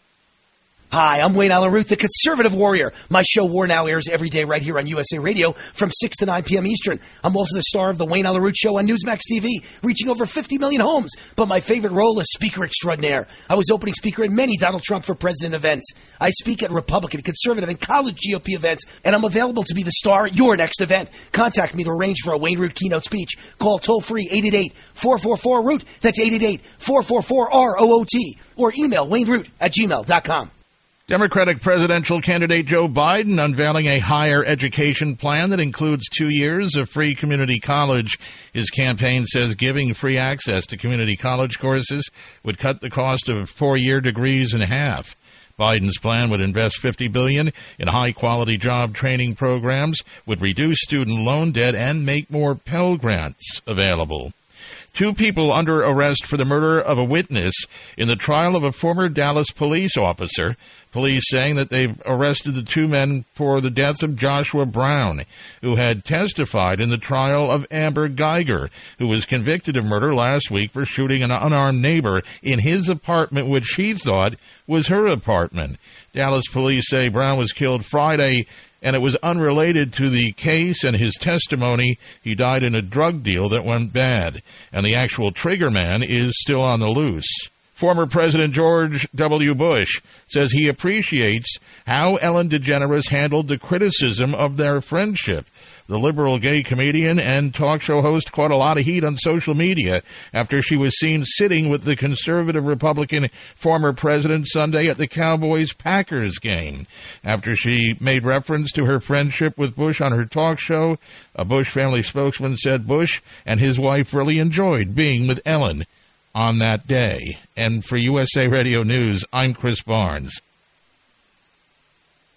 Speaker 19: Hi, I'm Wayne Allaruth, the Conservative Warrior. My show War Now airs every day right here on U S A Radio from six to nine p.m. Eastern. I'm also the star of the Wayne Allaruth Show on Newsmax T V, reaching over fifty million homes. But my favorite role is Speaker Extraordinaire. I was opening speaker at many Donald Trump for President events. I speak at Republican, Conservative, and college G O P events, and I'm available to be the star at your next event. Contact me to arrange for a Wayne Root keynote speech. Call toll-free eight eight eight, four four four, root. That's eight eight eight, four four four, R O O T. Or email wayneroot at gmail dot com.
Speaker 14: Democratic presidential candidate Joe Biden unveiling a higher education plan that includes two years of free community college. His campaign says giving free access to community college courses would cut the cost of four-year degrees in half. Biden's plan would invest fifty billion dollars in high-quality job training programs, would reduce student loan debt, and make more Pell Grants available. Two people under arrest for the murder of a witness in the trial of a former Dallas police officer. Police saying that they've arrested the two men for the death of Joshua Brown, who had testified in the trial of Amber Geiger, who was convicted of murder last week for shooting an unarmed neighbor in his apartment, which she thought was her apartment. Dallas police say Brown was killed Friday, and it was unrelated to the case and his testimony. He died in a drug deal that went bad, and the actual trigger man is still on the loose. Former President George W. Bush says he appreciates how Ellen DeGeneres handled the criticism of their friendship. The liberal gay comedian and talk show host caught a lot of heat on social media after she was seen sitting with the conservative Republican former president Sunday at the Cowboys-Packers game. After she made reference to her friendship with Bush on her talk show, a Bush family spokesman said Bush and his wife really enjoyed being with Ellen on that day. And for U S A Radio News, I'm Chris Barnes.